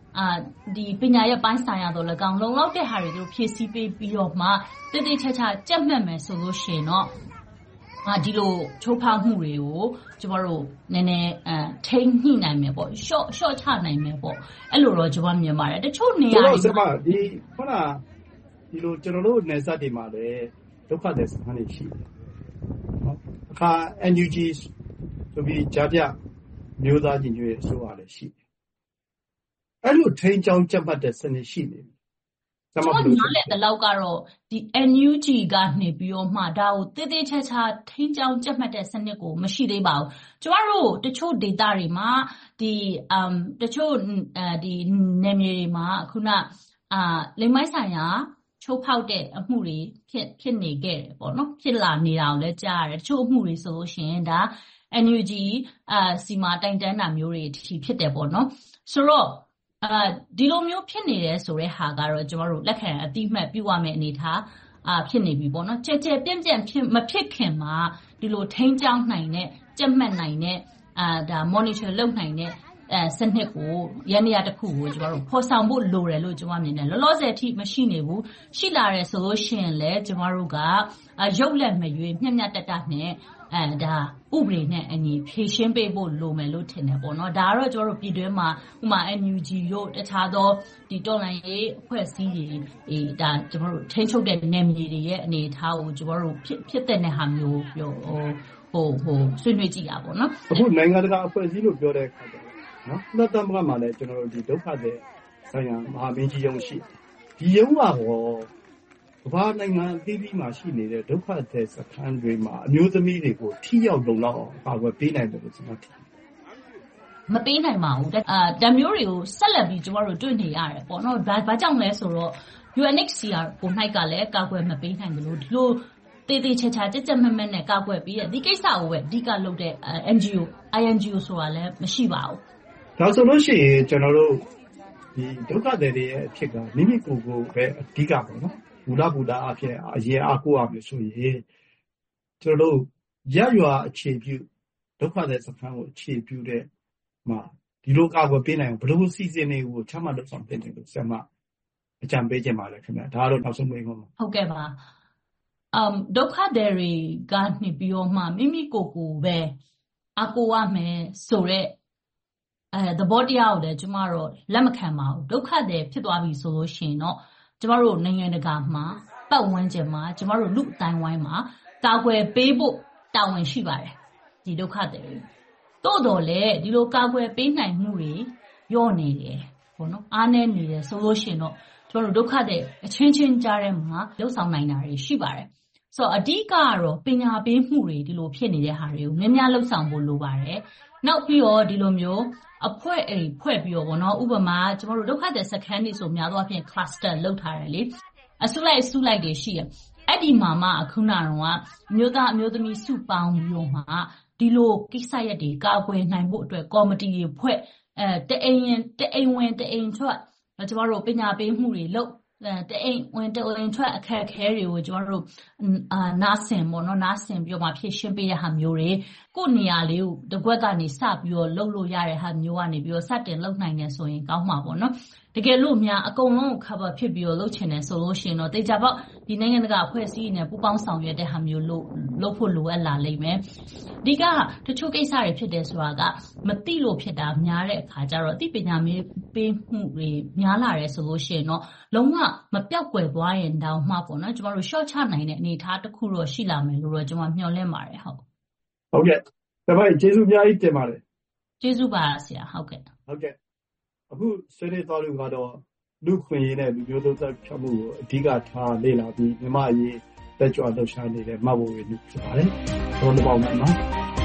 ဒီပညာရပ်ပိုင်းဆိုင်ရာတော့၎င်းလုံလောက်တဲ့ဟာတွေသူဖြည့်ဆည်းပေးပြီးတော့မှတည်တည်ချာချာကြက်မှတ်မယ်ဆိုလို့ရှိရင်တော့ဒီလိုချိုးဖောက်မှုတွေကိုကျမတို့နည်းနည်းထိန်းညှိနိုင်မယ်ပေါ့ရှော့ရှော့ချနိုင်မယ်ပေါ့အဲ့လိုတော့ကျမမြင်ပါတယ်တချို့နေရာတွေဆိုတော့ဒီခုနဒီလိုကျွန်တော်တို့နယ်စပ်တွေမှာလည်းဒုက္ခသည်စခန်းတွေရှိတယ်နော်အခါ အန် ယူ ဂျီ ဆိုပြီးကြားပြမျိုးသားညီညွတ်ရေးအစိုးရလည်းရှိတယ်အဲ့လိုထိန်းချောင်းကြက်ပတ်တဲ့စနစ်ရှိနေတယ်ကျွန်တော်နားလည်တဲ့လောက်ကတော့ဒီ အန် ယူ ဂျီ ကနေပြီးတော့မှဒါကိုတည်တည်ချာချာထိန်းချောင်းကြက်မှတ်တဲ့စနစ်ကိုမရှိသေးပါဘူးကျွန်တော်တို့တချို့ data တွေမှာဒီအမ်တချို့ဒီနယ်မြေတွေမှာခုနအာလိမ်မိုင်းဆိုင်ရာချိုးဖောက်တဲ့အမှုတွေဖြစ်ဖြစ်နေခဲ့တယ်ပေါ့နော်ဖြစ်လာနေတာကိုလည်းကြားရတယ်တချို့အမှုတွေဆိုလို့ရှိရင်ဒါ အန် ယူ ဂျီ အာစီမာတိုင်တန်းတာမျိုးတွေဖြစ်တယ်ပေါ့နော်ဆိုတော့အာဒီလိုမျိုးဖြစ်နေတယ်ဆိုတဲ့ဟာကတော့ကျွန်တော်တို့လက်ခံအတိအမှတ်ပြုရမယ့်အနေထားအာဖြစ်နေပြီပေါ့နော်ကြဲကြဲပြန့်ပြန့်ဖြစ်မဖြစ်ခင်မှာဒီလိုထိန်းချောင်းနိုင်တဲ့ကြက်မှတ်နိုင်တဲ့အာဒါ monitor လုပ်နိုင်တဲ့အဲစနစ်ကိုရန်နေရာတစ်ခုကိုကျွန်တော်တို့ဖော်ဆောင်ဖို့လိုတယ်လို့ကျွန်တော်မြင်တယ်လောလောဆယ်အထိမရှိနေဘူးရှိလာတယ်ဆိုလို့ရှိရင်လည်းကျွန်တော်တို့ကရုပ်လက်မရွေးမျက်မျက်တတနဲ့အဲဒါဥပဒေနဲ့အညီဖြည့်ရှင်းပေးဖို့လိုမယ်လို့ထင်တယ်ပေါ့နော်ဒါကတော့ကျွန်တော်တို့ပြည်တွင်းမှာဥမာ အန် ယူ ဂျီ တို့တခြားသောဒီတော်လှန်ရေးအဖွဲ့အစည်းတွေအဲဒါကျွန်တော်တို့ထိန်းချုပ်တဲ့နယ်မြေတွေရဲ့အနေအထားကိုကျွန်တော်တို့ဖြစ်ဖြစ်တဲ့ဟာမျိုးပြောဟိုဟိုဆွေးနွေးကြည့်တာပေါ့နော်အခုနိုင်ငံတကာအဖွဲ့အစည်းလို့ပြောတဲ့အခါကျတော့နော်ကုလသမဂ္ဂမှာလည်းကျွန်တော်တို့ဒီဒုက္ခသည်ဆိုင်ရာမဟာမင်းကြီးရုံးရှိဒီရုံးကဟောဘာနိုင်ငံအသီးသီးမှာရှိနေတဲ့ဒုက္ခသည်စခန်းတွေမှာအမျိုးသမီးတွေကိုထိရောက်လုံလောက်အောင်ပါဝယ်ပေးနိုင်တယ်လို့ကျွန်တော်ထင်မပေးနိုင်ပါဘူးအာတမျိုးတွေကိုဆက်လက်ပြီးကျွန်တော်တို့တွေ့နေရတယ်ပေါ့နော်ဒါဘာကြောင့်လဲဆိုတော့ ယူ အန် အိတ် စီ အာ ကို၌ကလည်းကာကွယ်မပေးနိုင်ဘူးလို့ဒီလိုတေးသေးချာချာကြက်ကြက်မက်မက်နဲ့ကာကွယ်ပေးတဲ့ဒီကိစ္စကိုပဲအဓိကလုပ်တဲ့ အန် ဂျီ အို အိုင် အန် ဂျီ အို ဆိုတာလည်းမရှိပါဘူးဒါဆိုလို့ရှိရင်ကျွန်တော်တို့ဒီဒုက္ခသည်တွေရဲ့အဖြစ်ကမိမိကိုယ်ကိုပဲအဓိကပေါ့နော်ဘူလာဘူလာအဖြစ်အရင်အားကိုးရမယ်ဆိုရင်ကျွန်တော်တို့ရရွာအခြေပြုဒုက္ခသည်စခန်းကိုအခြေပြုတဲ့မှာဒီလိုကာကွယ်ပေးနိုင်ဘယ်လိုစီစဉ်နေကိုချမှတ်လုပ်ဆောင်တင်တယ်လို့ဆက်မှအကြံပေးခြင်းပါလေခင်ဗျာဒါကတော့နောက်ဆုံးမေးခွန်းပါဟုတ်ကဲ့ပါအမ်ဒုက္ခသည်တွေကနေပြီးတော့မှမိမိကိုယ်ကိုပဲအကိုရမယ်ဆိုတော့အဲသဘောတရားကိုလည်းကျမတို့လက်မခံပါဘူးဒုက္ခသည်ဖြစ်သွားပြီဆိုလို့ရှိရင်တော့ကျမတို့နိုင်ငံတကာမှာပတ်ဝန်းကျင်မှာကျမတို့လူအတိုင်းဝိုင်းမှာကာကွယ်ပေးဖို့တာဝန်ရှိပါတယ်ဒီဒုက္ခသည်တွေတိုးတော်လေဒီလိုကာကွယ်ပေးနိုင်မှုတွေရော့နေတယ်ပေါ့နော်အားနည်းနေတယ်ဆိုလို့ရှိရင်တော့ကျမတို့ဒုက္ခသည်အချင်းချင်းကြားထဲမှာလှုပ်ဆောင်နိုင်တာတွေရှိပါတယ်ဆိုတော့အဓိကကတော့ပညာပေးမှုတွေဒီလိုဖြစ်နေတဲ့ဟာတွေကိုများများလှုပ်ဆောင်ဖို့လိုပါတယ်နောက်ပြီးတော့ဒီလိုမျိုးအဖွဲ့အိမ်ဖွဲ့ပြီးတော့ဗောနော်ဥပမာကျမတို့ဒုက္ခသည်စခန်းတွေဆိုများသောအားဖြင့် cluster လုပ်ထားတယ်လေအစုလိုက်အစုလိုက်တွေရှိရအဲ့ဒီမှာမှအခုနကတော့အမျိုးသားအမျိုးသမီးစုပေါင်းပြီးတော့မှဒီလိုကိစ္စရက်တွေကာကွယ်နိုင်ဖို့အတွက်ကော်မတီတွေဖွဲ့အဲတအိမ်တအိမ်ဝင်တအိမ်ထွက်ကျမတို့ပညာပေးမှုတွေလုပ်တအိမ်ဝင်တအိမ်ထွက်အခက်အခဲတွေကိုကျမတို့အာနားဆင်ပေါ့နော်နားဆင်ပြီးတော့မှဖြည့်ရှင်းပေးတဲ့ဟာမျိုးတွေကိုယ့်နေရာလေးကိုတစ်ခွက်ကနေစပြီးတော့လှုပ်လို့ရတဲ့ဟာမျိုးကနေပြီးတော့စတင်လှုပ်နိုင်တယ်ဆိုရင်ကောင်းမှာပေါ့နော်တကယ်လို့များအကုန်လုံးကို cover ဖြစ်ပြီးတော့လှုပ်ချင်တယ်ဆိုလို့ရှိရင်တော့တေချာပေါက်ဒီနိုင်ငံတကာအဖွဲ့အစည်းနဲ့ပူးပေါင်းဆောင်ရွက်တဲ့ဟာမျိုးလို့လှုပ်ဖို့လိုအပ်လာလိမ့်မယ်ဒီကတချို့ကိစ္စတွေဖြစ်တယ်ဆိုတာကမသိလို့ဖြစ်တာများတဲ့အခါကျတော့အသိပညာပေးမှုတွေများလာတယ်ဆိုလို့ရှိရင်တော့လုံးဝမပြောက်ကွယ်သွားရင်တောင်မှပေါ့နော်ကျမတို့ short ချနိုင်တဲ့အနေအထားတစ်ခုတော့ရှိလာမယ်လို့တော့ကျွန်မမျှော်လင့်ပါတယ်ဟုတ်ဟုတ်ကဲ့ဒါပေမဲ့ကျေးဇူးအများကြီးတင်ပါတယ်ကျေးဇူးပါဆရာဟုတ်ကဲ့ဟုတ်ကဲ့အခုဆွေးနွေးသွားလို့ကတော့လူခွင့်ရေးနဲ့လူမျိုးသုတ်ဖြတ်မှုကိုအဓိကထားလေ့လာပြီးမြန်မာအရေးတက်ကြွလှုပ်ရှားနေတဲ့မဘိုးတွေဖြစ်ပါတယ်ဘုန်းတော်ပေါင်းမှာနော်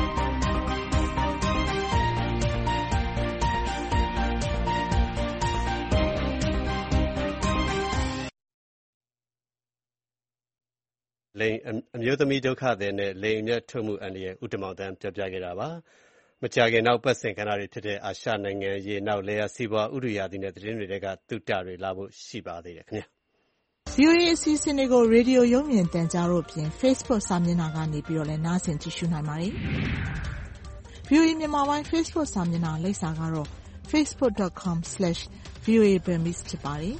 လိန်အမျိုးသမီးဒုက္ခသည်နဲ့လိန်အမြတ်ထုတ်မှုအန္တရာယ်ဥတ္တမောင်တန်းပြောပြခဲ့တာပါမကြာခင်နောက်ပတ်စဉ်ကဏ္ဍတွေဖြစ်တဲ့အာရှနိုင်ငံရေးနောက်လေယာစီးပွားဥတုရာသီနဲ့သတင်းတွေကသုတတွေလာဖို့ရှိပါသေးတယ်ခင်ဗျာဗွီအိုအေ အစီအစဉ်တွေကိုရေဒီယိုရုပ်မြင်သံကြားတို့ပြင် Facebook စာမျက်နှာကနေပြီးတော့လည်းနားဆင်ကြည့်ရှုနိုင်ပါတယ်။ဗွီအိုအေမြန်မာပိုင်း Facebook စာမျက်နှာလိပ်စာကတော့ facebook dot com slash voa burmese ဖြစ်ပါတယ်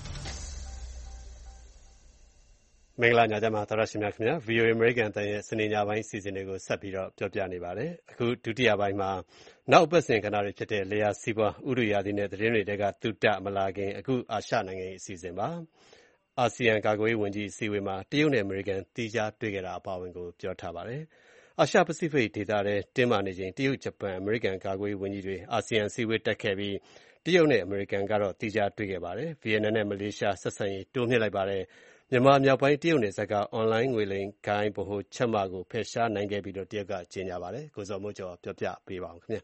မင်္ဂလာညချမ်းပါသောရရှိမြခင်ဗျာ ဗွီအိုအေ American အသံရဲ့စနေညပိုင်းစီစဉ်တွေကိုဆက်ပြီးတော့ပြောပြနေပါတယ်အခုဒုတိယပိုင်းမှာနောက်ပတ်စဉ်ကဏ္ဍတွေဖြစ်တဲ့လေယာစီးပွားဥတုရာသီနဲ့သတင်းတွေတဲကသုတမလာခင်အခုအာရှနိုင်ငံရေးအစီအစဉ်ပါအာဆီယံကာကွယ်ရေးဝန်ကြီးအစည်းအဝေးမှာတရုတ်နဲ့အမေရိကန်တီးခြားတွေ့ခဲ့တာအပါအဝင်ကိုပြောထားပါတယ်အာရှပစိဖိတ်ဒေသထဲတင်းမာနေချိန်တရုတ်ဂျပန်အမေရိကန်ကာကွယ်ရေးဝန်ကြီးတွေအာဆီယံအစည်းအဝေးတက်ခဲ့ပြီးတရုတ်နဲ့အမေရိကန်ကတော့တီးခြားတွေ့ခဲ့ပါတယ်ဗီယက်နမ်နဲ့မလေးရှားဆက်ဆံရေးတိုးမြှင့်လိုက်ပါတယ်မြန်မာမြောက်ပိုင်းတရုတ်နယ်စပ်ကအွန်လိုင်းငွေလိမ်ဂိုဏ်းဗဟိုချက်မကိုဖယ်ရှားနိုင်ခဲ့ပြီးတော့တရုတ်ကကြေညာပါတယ်ကိုစောမိုးကျော်ပြောပြပေးပါဦးခင်ဗျာ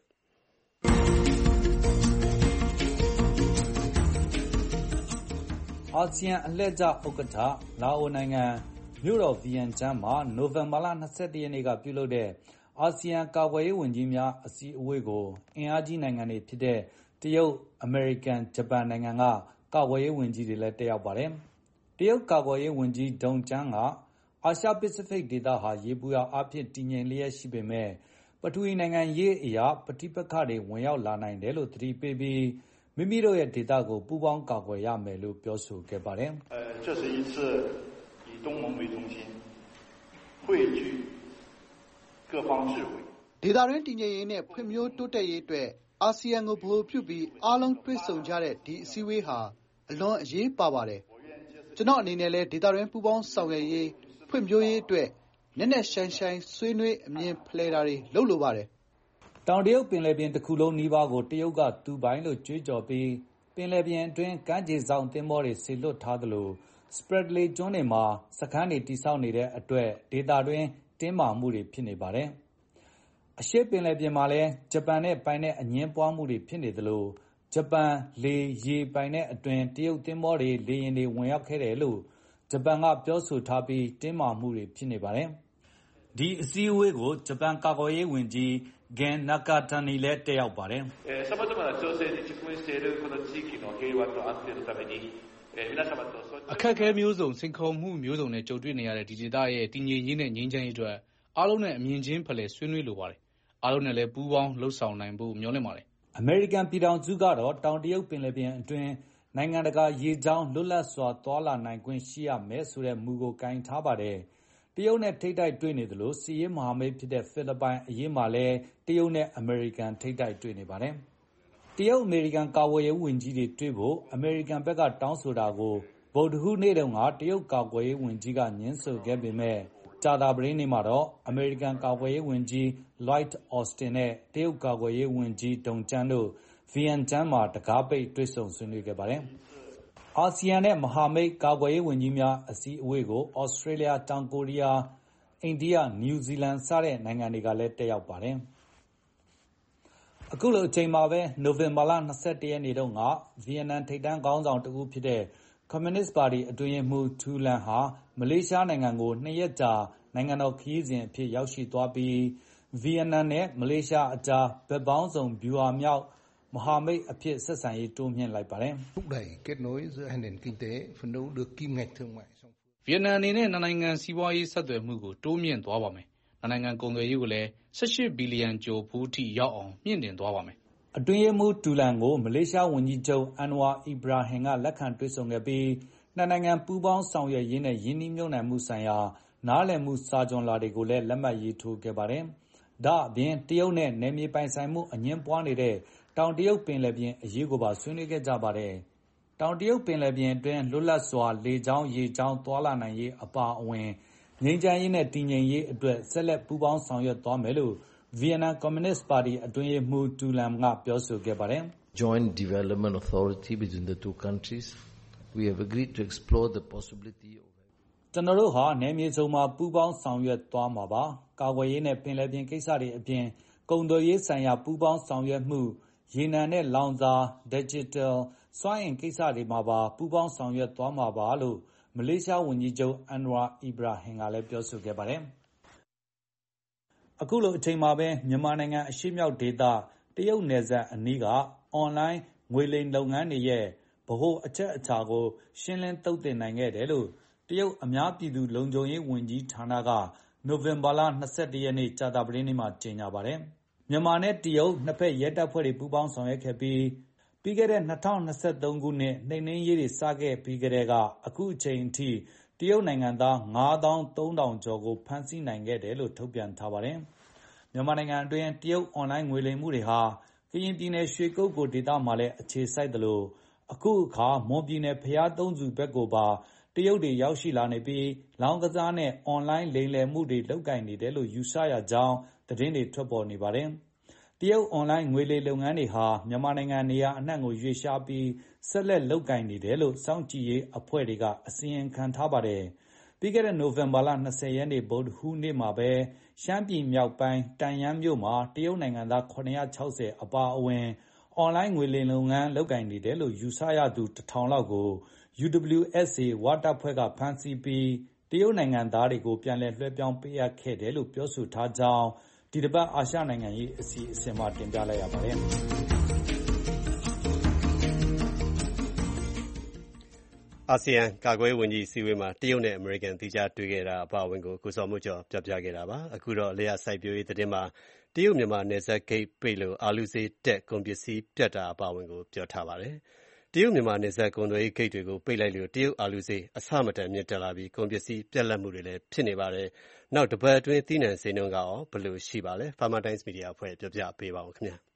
အာဆီယံအလှည့်ကျဥက္ကဋ္ဌလာအိုနိုင်ငံမြို့တော်ဗီယန်ကျန်းမှာနိုဝင်ဘာလ၂၁ရက်နေ့ကပြုလုပ်တဲ့အာဆီယံကာကွယ်ရေးဝန်ကြီးများအစည်းအဝေးကိုအင်အားကြီးနိုင်ငံတွေဖြစ်တဲ့တရုတ်အမေရိကန်ဂျပန်နိုင်ငံကကာကွယ်ရေးဝန်ကြီးတွေလည်းတက်ရောက်ပါတယ်တရုတ်ကာကွယ်ရေးဝန်ကြီးဒုံကျန်းကအာရှပစိဖိတ်ဒေသဟာရေပူရာအဖြစ်တည်ငြိမ်လျက်ရှိပေမဲ့ပထဝီနိုင်ငံရေးအရာပဋိပက္ခတွေဝင်ရောက်လာနိုင်တယ်လို့သတိပေးပြီးမိမိတို့ရဲ့ဒေသကိုပူးပေါင်းကာကွယ်ရမယ်လို့ပြောဆိုခဲ့ပါတယ်။呃，这是一次以东盟为中心，汇聚各方智慧。 ဒေသတွင်းတည်ငြိမ်ရေးနဲ့ဖွံ့ဖြိုးတိုးတက်ရေးအတွက်အာဆီယံကိုဗဟိုပြုပြီးအားလုံးတွေ့ဆုံကြတဲ့ဒီအစည်းအဝေးဟာအလွန်အရေးပါပါတယ်။ကျွန်တော်အနေနဲ့လည်းဒေသတွင်းပူးပေါင်းဆောင်ရွက်ရေးဖွံ့ဖြိုးရေးအတွက်နက်နက်ရှိုင်းရှိုင်းဆွေးနွေးအမြင်ဖလှယ်တာတွေလုပ်လိုပါတယ်။တောင်တရုတ်ပင်လယ်ပြင်တစ်ခုလုံးနီးပါးကိုတရုတ်ကသူပိုင်လို့ကြွေးကြော်ပြီးပင်လယ်ပြင်အတွင်းကမ်းခြေစောင့်သင်္ဘောတွေဆေလွတ်ထားသလိုစပရက်ဒလီကျွန်းတွေမှာစခန်းတွေတည်ဆောက်နေတဲ့အတွက်ဒေသတွင်းတင်းမာမှုတွေဖြစ်နေပါတယ်။အရှေ့ပင်လယ်ပြင်မှာလည်းဂျပန်နဲ့ပိုင်တဲ့အငင်းပွားမှုတွေဖြစ်နေသလိုဂျပန်လေရေပိုင်တဲ့အတွင်းတရုတ်သင်္ဘောတွေလေယာဉ်တွေဝင်ရောက်ခဲ့တယ်လို့ဂျပန်ကပြောဆိုထားပြီးတင်းမာမှုတွေဖြစ်နေပါတယ်။ဒီအစည်းအဝေးကိုဂျပန်ကာကွယ်ရေးဝန်ကြီးဂန်နာကာတာနီလည်းတက်ရောက်ပါတယ်။え、様々な情勢に直面しているこの地域の平和と安定のために、え、皆様とအခက်အခဲမျိုးစုံစိန်ခေါ်မှုမျိုးစုံနဲ့ကြုံတွေ့နေရတဲ့ဒီဒေသရဲ့တည်ငြိမ်ရေးနဲ့ငြိမ်းချမ်းရေးအတွက်အားလုံးနဲ့အမြင်ချင်းဖလှယ်ဆွေးနွေးလိုပါတယ်။အားလုံးနဲ့လည်းပူးပေါင်းလှုပ်ဆောင်နိုင်ဖို့မျှော်လင့်ပါတယ်။အမေရိကန်ပြည်ထောင်စုကတော့တောင်တရုတ်ပင်လယ်ပြင်အတွင်းနိုင်ငံတကာရေကြောင်းလွတ်လပ်စွာသွားလာနိုင်ခွင့်ရှိရမယ်ဆိုတဲ့မူကိုကိုင်ထားပါတယ်။တရုတ်နဲ့ထိပ်တိုက်တွေ့နေသလိုစစ်ရေးမဟာမိတ်ဖြစ်တဲ့ဖိလစ်ပိုင်အရေးမှာလည်းတရုတ်နဲ့အမေရိကန်ထိပ်တိုက်တွေ့နေပါတယ်။တရုတ်အမေရိကန်ကာကွယ်ရေးဝန်ကြီးတွေတွေ့ဖို့အမေရိကန်ဘက်ကတောင်းဆိုတာကိုဗုဒ္ဓဟူးနေ့တုန်းကတရုတ်ကာကွယ်ရေးဝန်ကြီးကငြင်းဆိုခဲ့ပေမဲ့ကြာသပတေးနေ့မှာတော့အမေရိကန်ကာကွယ်ရေးဝန်ကြီး Lloyd Austin နဲ့တရုတ်ကာကွယ်ရေးဝန်ကြီးဒုံကျန်းတို့ဗီယန်ကျန်းမှာတကားပိတ်တွေ့ဆုံဆွေးနွေးခဲ့ပါတယ်။အာဆီယံနဲ့မဟာမိတ်ကာကွယ်ရေးဝန်ကြီးများအစည်းအဝေးကိုဩစတြေးလျ၊တောင်ကိုရီးယား၊အိန္ဒိယ၊နယူးဇီလန်စတဲ့နိုင်ငံတွေကလည်းတက်ရောက်ပါတယ်။အခုလိုအချိန်မှာပဲနိုဝင်ဘာလ၂၁ရက်နေ့တုန်းကဗီယက်နမ်ထိပ်တန်းခေါင်းဆောင်တဦးဖြစ်တဲ့ကွန်မြူနစ်ပါတီအတွင်းရေးမှူးထူလန်ဟာမလေးရှားနိုင်ငံကိုနှစ်ရက်ကြာနိုင်ငံတော်ခရီးစဉ်အဖြစ်ရောက်ရှိသွားပြီးဗီယက်နမ်နဲ့မလေးရှားအကြားဘက်ပေါင်းစုံဗျူဟာမြောက်မဟာမိတ်အဖြစ်ဆက်ဆံရေးတိုးမြှင့်လိုက်ပါတယ်။ Thúc đẩy kết nối giữa hai nền kinh tế, phấn đấu đưa kim ngạch thương mại song phương. ဗီယက်နမ်အနေနဲ့နှစ်နိုင်ငံစီးပွားရေးဆက်သွယ်မှုကိုတိုးမြှင့်သွားပါမယ်။နှစ်နိုင်ငံကုန်သွယ်ရေးကိုလည်း၁၈ဘီလီယံကျော်ဖိုးထိရောက်အောင်မြှင့်တင်သွားပါမယ်။အတွင်းရေးမှူးတူလန်ကိုမလေးရှားဝန်ကြီးချုပ်အန်ဝါအီဘရာဟင်ကလက်ခံတွေ့ဆုံခဲ့ပြီးနှစ်နိုင်ငံပူးပေါင်းဆောင်ရွက်ရေးနဲ့ရင်းနှီးမြှုပ်နှံမှုဆိုင်ရာနားလည်မှုစာချွန်လွှာတွေကိုလည်းလက်မှတ်ရေးထိုးခဲ့ပါတယ်။ဒါ့အပြင်တရုတ်နဲ့နယ်မြေပိုင်ဆိုင်မှုအငြင်းပွားနေတဲ့တောင်တရုတ်ပင်လယ်ပြင်အရေးကိုပါဆွေးနွေးခဲ့ကြပါတယ်။တောင်တရုတ်ပင်လယ်ပြင်အတွင်းလွတ်လပ်စွာလေကြောင်းရေကြောင်းသွားလာနိုင်ရေးအပါအဝင်ငြိမ်းချမ်းရေးနဲ့တည်ငြိမ်ရေးအတွက်ဆက်လက်ပူးပေါင်းဆောင်ရွက်သွားမယ်လို့ဗီယက်နမ်ကွန်မြူနစ်ပါတီအတွင်းရေးမှူးတူလန်ကပြောဆိုခဲ့ပါတယ်။ Joint Development Authority between the two countries, we have agreed to explore the possibility of ကျွန်တော်တို့ဟာနယ်မြေစုံမှာပူးပေါင်းဆောင်ရွက်သွားမှာပါ။ကာကွယ်ရေးနဲ့ပင်လယ်ပြင်ကိစ္စတွေအပြင်ကုန်သွယ်ရေးဆိုင်ရာပူးပေါင်းဆောင်ရွက်မှုရေနံနဲ့လောင်စာ၊ဒစ်ဂျစ်တယ်၊စွမ်းအင်ကိစ္စတွေမှာပါပူးပေါင်းဆောင်ရွက်သွားမှာပါလို့မလေးရှားဝန်ကြီးချုပ်အန်ဝါအီဘရာဟင်ကလည်းပြောဆိုခဲ့ပါတယ်။အခုလိုအချိန်မှာပဲမြန်မာနိုင်ငံအရှေ့မြောက်ဒေသတရုတ်နယ်စပ်အနီးကအွန်လိုင်းငွေလိမ်လုပ်ငန်းတွေရဲ့ဗဟိုအချက်အချာကိုရှင်းလင်းသုတ်သင်နိုင်ခဲ့တယ်လို့တရုတ်အများပြည်သူလုံခြုံရေးဝန်ကြီးဌာနကနိုဝင်ဘာလ၂၁ရက်နေ့ကြာသပတေးနေ့မှာကြေညာပါတယ်။မြန်မာနဲ့တရုတ်နှစ်ဖက်ရဲတပ်ဖွဲ့တွေပူးပေါင်းဆောင်ရွက်ခဲ့ပြီးပြီးခဲ့တဲ့၂၀၂၃ခုနှစ်နှိမ်နင်းရေးတွေစခဲ့ပြီးကတည်းကအခုအချိန်အထိတရုတ်နိုင်ငံသားငါးသောင်းသုံးထောင်ကျော်ကိုဖမ်းဆီးနိုင်ခဲ့တယ်လို့ထုတ်ပြန်ထားပါတယ်။မြန်မာနိုင်ငံအတွင်းတရုတ်အွန်လိုင်းငွေလိမ်မှုတွေဟာကရင်ပြည်နယ်ရွှေကုက္ကိုဒေသမှာလည်းအခြေစိုက်သလိုအခုအခါမွန်ပြည်နယ်ဘုရားသုံးဆူဘက်ကိုပါတရုတ်တွေရောက်ရှိလာနေပြီးလောင်းကစားနဲ့အွန်လိုင်းလိမ်လည်မှုတွေလုပ်ကိုင်နေတယ်လို့ယူဆရကြောင်းသတင်းတွေထွက်ပေါ်နေပါတယ်။တရုတ်အွန်လိုင်းငွေလိမ်လုပ်ငန်းတွေဟာမြန်မာနိုင်ငံနေရာအနှံ့ကိုရွေ့လျားပြီးဆက်လက်လုပ်ကိုင်နေတယ်လို့စောင့်ကြည့်ရေးအဖွဲ့တွေကအစီရင်ခံထားပါတယ်။ပြီးခဲ့တဲ့နိုဝင်ဘာလ၂၀ရက်နေ့ဗုဒ္ဓဟူးနေ့မှာပဲရှမ်းပြည်မြောက်ပိုင်းတန်ယန်းမြို့မှာတရုတ်နိုင်ငံသား၇၆၀အပါအဝင်အွန်လိုင်းငွေလိမ်လုပ်ငန်းလုပ်ကိုင်နေတယ်လို့ယူဆရသူတထောင်လောက်ကို ယူ ဒဘလျူ အက်စ် အေ ဝတပ်ဖွဲ့ကဖမ်းဆီးပြီးတရုတ်နိုင်ငံသားတွေကိုပြန်လည်လွှဲပြောင်းပေးအပ်ခဲ့တယ်လို့ပြောဆိုထားကြောင်းဒီတစ်ပတ်အာရှနိုင်ငံရေးအစီအစဉ်မှာတင်ပြလိုက်ရပါတယ်။အာဆီယံကာကွယ်ရေးဝန်ကြီးအစည်းအဝေးမှာတရုတ်နဲ့အမေရိကန်သီးခြားတွေ့ခဲ့တာအပါအဝင်ကိုကိုစော်မိုးကျော်ပြောပြခဲ့တာပါ။အခုတော့လယ်ယာစိုက်ပျိုးရေးသတင်းမှာတရုတ်မြန်မာနယ်စပ်ဂိတ်ပိတ်လို့အာလူးဈေးတက်ကုန်ပစ္စည်းပြတ်တာအပါအဝင်ကိုပြောထားပါတယ်။တရုတ်မြန်မာနယ်စပ်ကုန်သွယ်ရေးဂိတ်တွေကိုပိတ်လိုက်လို့တရုတ်အာလူးဈေးအဆမတန်မြင့်တက်လာပြီးကုန်ပစ္စည်းပြတ်လပ်မှုတွေလည်းဖြစ်နေပါတယ်။နောက်တစ်ပတ်အတွင်းသီးနှံဈေးနှုန်းကရောဘယ်လိုရှိပါလဲ Farmer Times Media အဖွဲ့ပြောပြပေးပါဦးခင်ဗျာ။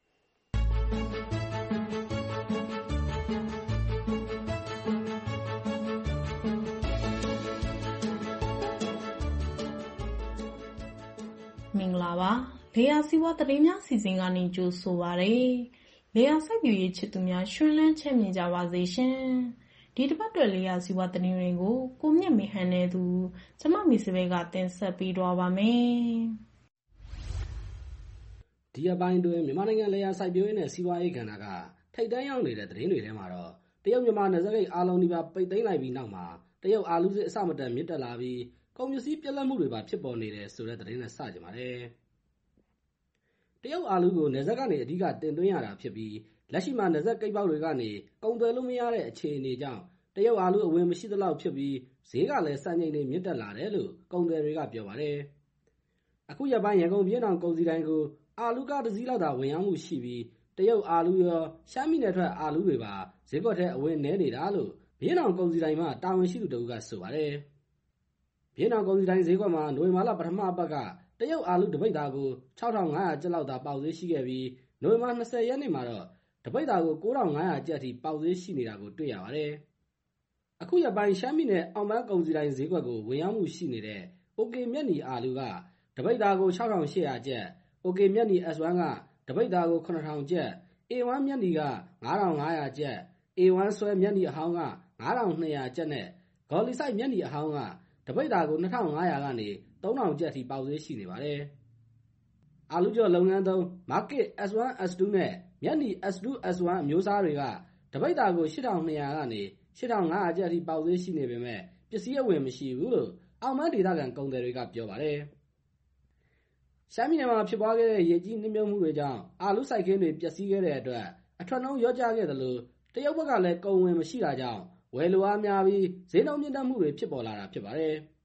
မင်္ဂလာပါလေယာစီဝါသတင်းများစီစဉ်ကနေကြိုဆိုပါရစေလေယာစိုက်ပျိုးရေးချစ်သူများရှင်လန်းချမ်းမြေကြပါစေရှင်ဒီတစ်ပတ်အတွက်လေယာစီဝါသတင်းတွေကိုကိုမြင့်မေဟန်နဲ့သူကျမမီစပယ်ကတင်ဆက်ပေးတော့ပါမယ်ဒီအပိုင်းတွင်မြန်မာနိုင်ငံလေယာစိုက်ပျိုးရေးနဲ့စီးပွားရေးကဏ္ဍကထိပ်တန်းရောက်နေတဲ့သတင်းတွေထဲမှာတော့တရုတ်မြန်မာနယ်စပ်ဂိတ်အားလုံးဒီပါပိတ်သိမ်းလိုက်ပြီးနောက်မှာတရုတ်အာလူးဈေးအဆမတန်မြင့်တက်လာပြီးကုန်ပစ္စည်းပြက်လက်မှုတွေပါဖြစ်ပေါ်နေတယ်ဆိုတဲ့သတင်းနဲ့စကြပါတယ်။တရုတ်အာလူးကိုနယ်စပ်ကနေအဓိကတင်သွင်းရတာဖြစ်ပြီးလက်ရှိမှာနယ်စပ်ကိတ်ပေါက်တွေကနေကုန်သွယ်လို့မရတဲ့အခြေအနေကြောင့်တရုတ်အာလူးအဝင်မရှိသလောက်ဖြစ်ပြီးဈေးကလည်းစံချိန်တွေမြင့်တက်လာတယ်လို့ကုန်သည်တွေကပြောပါတယ်။အခုရက်ပိုင်းရန်ကုန်ပြည်တော်ကုန်စည်တိုင်းကိုအာလူးကားတစ်စီးလောက်သာဝင်ရောက်မှုရှိပြီးတရုတ်အာလူးရောရှမ်းပြည်နယ်ထွက်အာလူးတွေပါဈေးကွက်ထဲအဝင်နည်းနေတာလို့ပြည်တော်ကုန်စည်တိုင်းမှာတာဝန်ရှိသူတို့ကဆိုပါတယ်။ပြည်တော်ကုန်စည်တိုင်းဈေးကွက်မှာနိုဝင်ဘာလပထမအပတ်ကတရုတ်အာလူးတပိတ်သားကို၆ထောင်ငါးရာကျပ်လောက်သာပေါက်ဈေးရှိခဲ့ပြီးနိုဝင်ဘာ၂၀ရက်နေ့မှာတော့တပိတ်သားကို၉ထောင်ငါးရာကျပ်အထိပေါက်ဈေးရှိနေတာကိုတွေ့ရပါတယ်။အခုရက်ပိုင်းရှမ်းပြည်နယ်အောင်ပန်းကုန်စည်တိုင်းဈေးကွက်ကိုဝင်ရောက်မှုရှိနေတဲ့ โอ ကေ မျက်နီအာလူးကတပိတ်သားကို၆ထောင်ရှစ်ရာကျပ် โอ ကေ မျက်နီ အက်စ် ဝမ်း ကတပိတ်သားကို၇ထောင်ကျပ် အေ ဝမ်း မျက်နီက၅ထောင်ငါးရာကျပ် အေ ဝမ်း ဆွဲမျက်နီအဟောင်းက၅ထောင်နှစ်ရာကျပ်နဲ့ဂေါ်လီစိုက်မျက်နီအဟောင်းကတပိတ်သားကို၂ထောင်ငါးရာကနေ၃ထောင်ကျပ်ထိပေါက်ဈေးရှိနေပါတယ်။အာလူးကျော်လုပ်ငန်းသုံး Market အက်စ် ဝမ်း အက်စ် တူ နဲ့မျက်နီ အက်စ် တူ အက်စ် ဝမ်း အမျိုးအစားတွေကတပိတ်သားကို၈ထောင်နှစ်ရာကနေ၈ထောင်ငါးရာကျပ်ထိပေါက်ဈေးရှိနေပေမဲ့ပစ္စည်းအဝင်မရှိဘူးလို့အောင်မန်းဒေသခံကုန်သည်တွေကပြောပါတယ်။ရှမ်းပြည်နယ်မှာဖြစ်ပွားခဲ့တဲ့ရေကြီးနှိမ့်မြုပ်မှုတွေကြောင့်အာလူးစိုက်ခင်းတွေပျက်စီးခဲ့တဲ့အတွက်အထွက်နှုန်းလျော့ကျခဲ့သလိုတရုတ်ဘက်ကလည်းကုန်ဝင်မရှိတာကြောင့်ဝယ်လိုအားများပြီးဈေးနှုန်းမြင့်တက်မှုတွေဖြစ်ပေါ်လာတာဖြစ်ပါတယ်။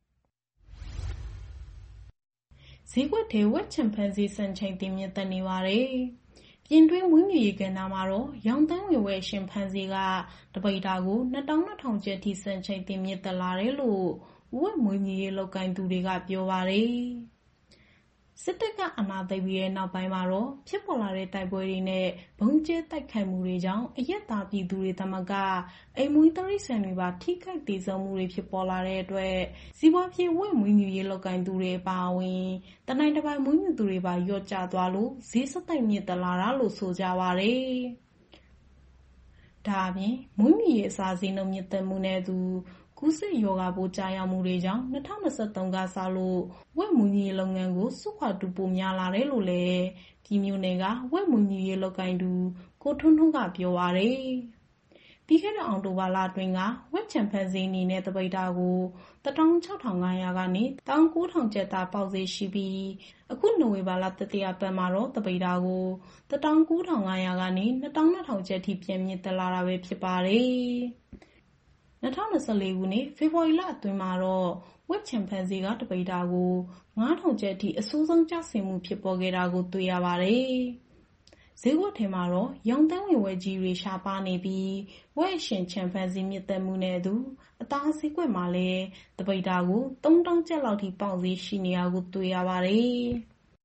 ဈေးကွက်ထဲဝက်ချန်ဖန်စီစံချိန်တင်မြင့်တက်နေပါတယ်။ပြင်တွင်းမွေးမြူရေးကဏ္ဍမှာတော့ရောင်တန်းဝင်ဝယ်ရှင်ဖန်စီကတပိတ်တာကို၂တောင်း၂ထောင်ကျပ်ထိစံချိန်တင်မြင့်တက်လာတယ်လို့ဝက်မွေးမြူရေးလုပ်ကိုင်သူတွေကပြောပါတယ်။စစ်တပ်ကအာဏာသိမ်းပြီးတဲ့နောက်ပိုင်းမှာတော့ဖြစ်ပေါ်လာတဲ့တိုက်ပွဲတွေနဲ့ဘုံကျဲတိုက်ခိုက်မှုတွေကြောင့်အရက်သားပြည်သူတွေသမကအိမ်မွေးတိရစ္ဆာန်တွေပါထိခိုက်ဒေဆုံးမှုတွေဖြစ်ပေါ်လာတဲ့အတွက်စီးပွားဖြစ်ဝက်မွေးမြူရေးလုပ်ကိုင်သူတွေပါဝင်တနိုင်တစ်ပိုင်းမွေးမြူသူတွေပါလျော့ကျသွားလို့ဈေးစက်တိုက်မြင့်တက်လာတာလို့ဆိုကြပါတယ်။ဒါအပြင်မွေးမြူရေးအစားဈေးနှုန်းမြင့်တက်မှုနဲ့သူကူးစက်ရောဂါပိုးကြာရောက်မှုတွေကြောင့်၂၀၂၃ကစလို့ဝက်မွေးမြူရေးလုပ်ငန်းကိုစုခွာတူပိုများလာတယ်လို့လည်းပြည်မြို့နယ်ကဝက်မွေးမြူရေးလုပ်ကိုင်သူကိုထွန်းထွန်းကပြောပါတယ်။ပြီးခဲ့တဲ့အောက်တိုဘာလအတွင်းကဝက်ချန်ဖန်စီအနေနဲ့တပိတ်တာကိုတစ်တောင်း၆ထောင်ငါးရာကနေတောင်း၉ထောင်ကျပ်သာပေါက်ဈေးရှိပြီးအခုနိုဝင်ဘာလတတိယပတ်မှာတော့တပိတ်တာကိုတစ်တောင်း၉ထောင်ငါးရာကနေ၂တောင်း၂ထောင်ကျပ်ထိပြန်မြင့်တက်လာတာပဲဖြစ်ပါတယ်။၂၀၂၄ခုနှစ်ဖေဖော်ဝါရီလအတွင်းမှာတော့ဝက်ချန်ဖန်စီကတပိတ်တာကို၅ထောင်ကျပ်ထိအဆိုးဆုံးကျဆင်းမှုဖြစ်ပေါ်ခဲ့တာကိုတွေ့ရပါတယ်။ဈေးကွက်ထဲမှာတော့ရောင်းတန်းဝင်ဝယ်ကြီးတွေရှားပါနေပြီးဝယ်ရှင်ချမ်ပန်ဇီမြင့်တက်မှုနဲ့အတူအသားဈေးကွက်မှာလည်းတပိတ်တာကိုသုံးတောင်းကျပ်လောက်ထိပေါက်ဈေးရှိနေတာကိုတွေ့ရပါတယ်။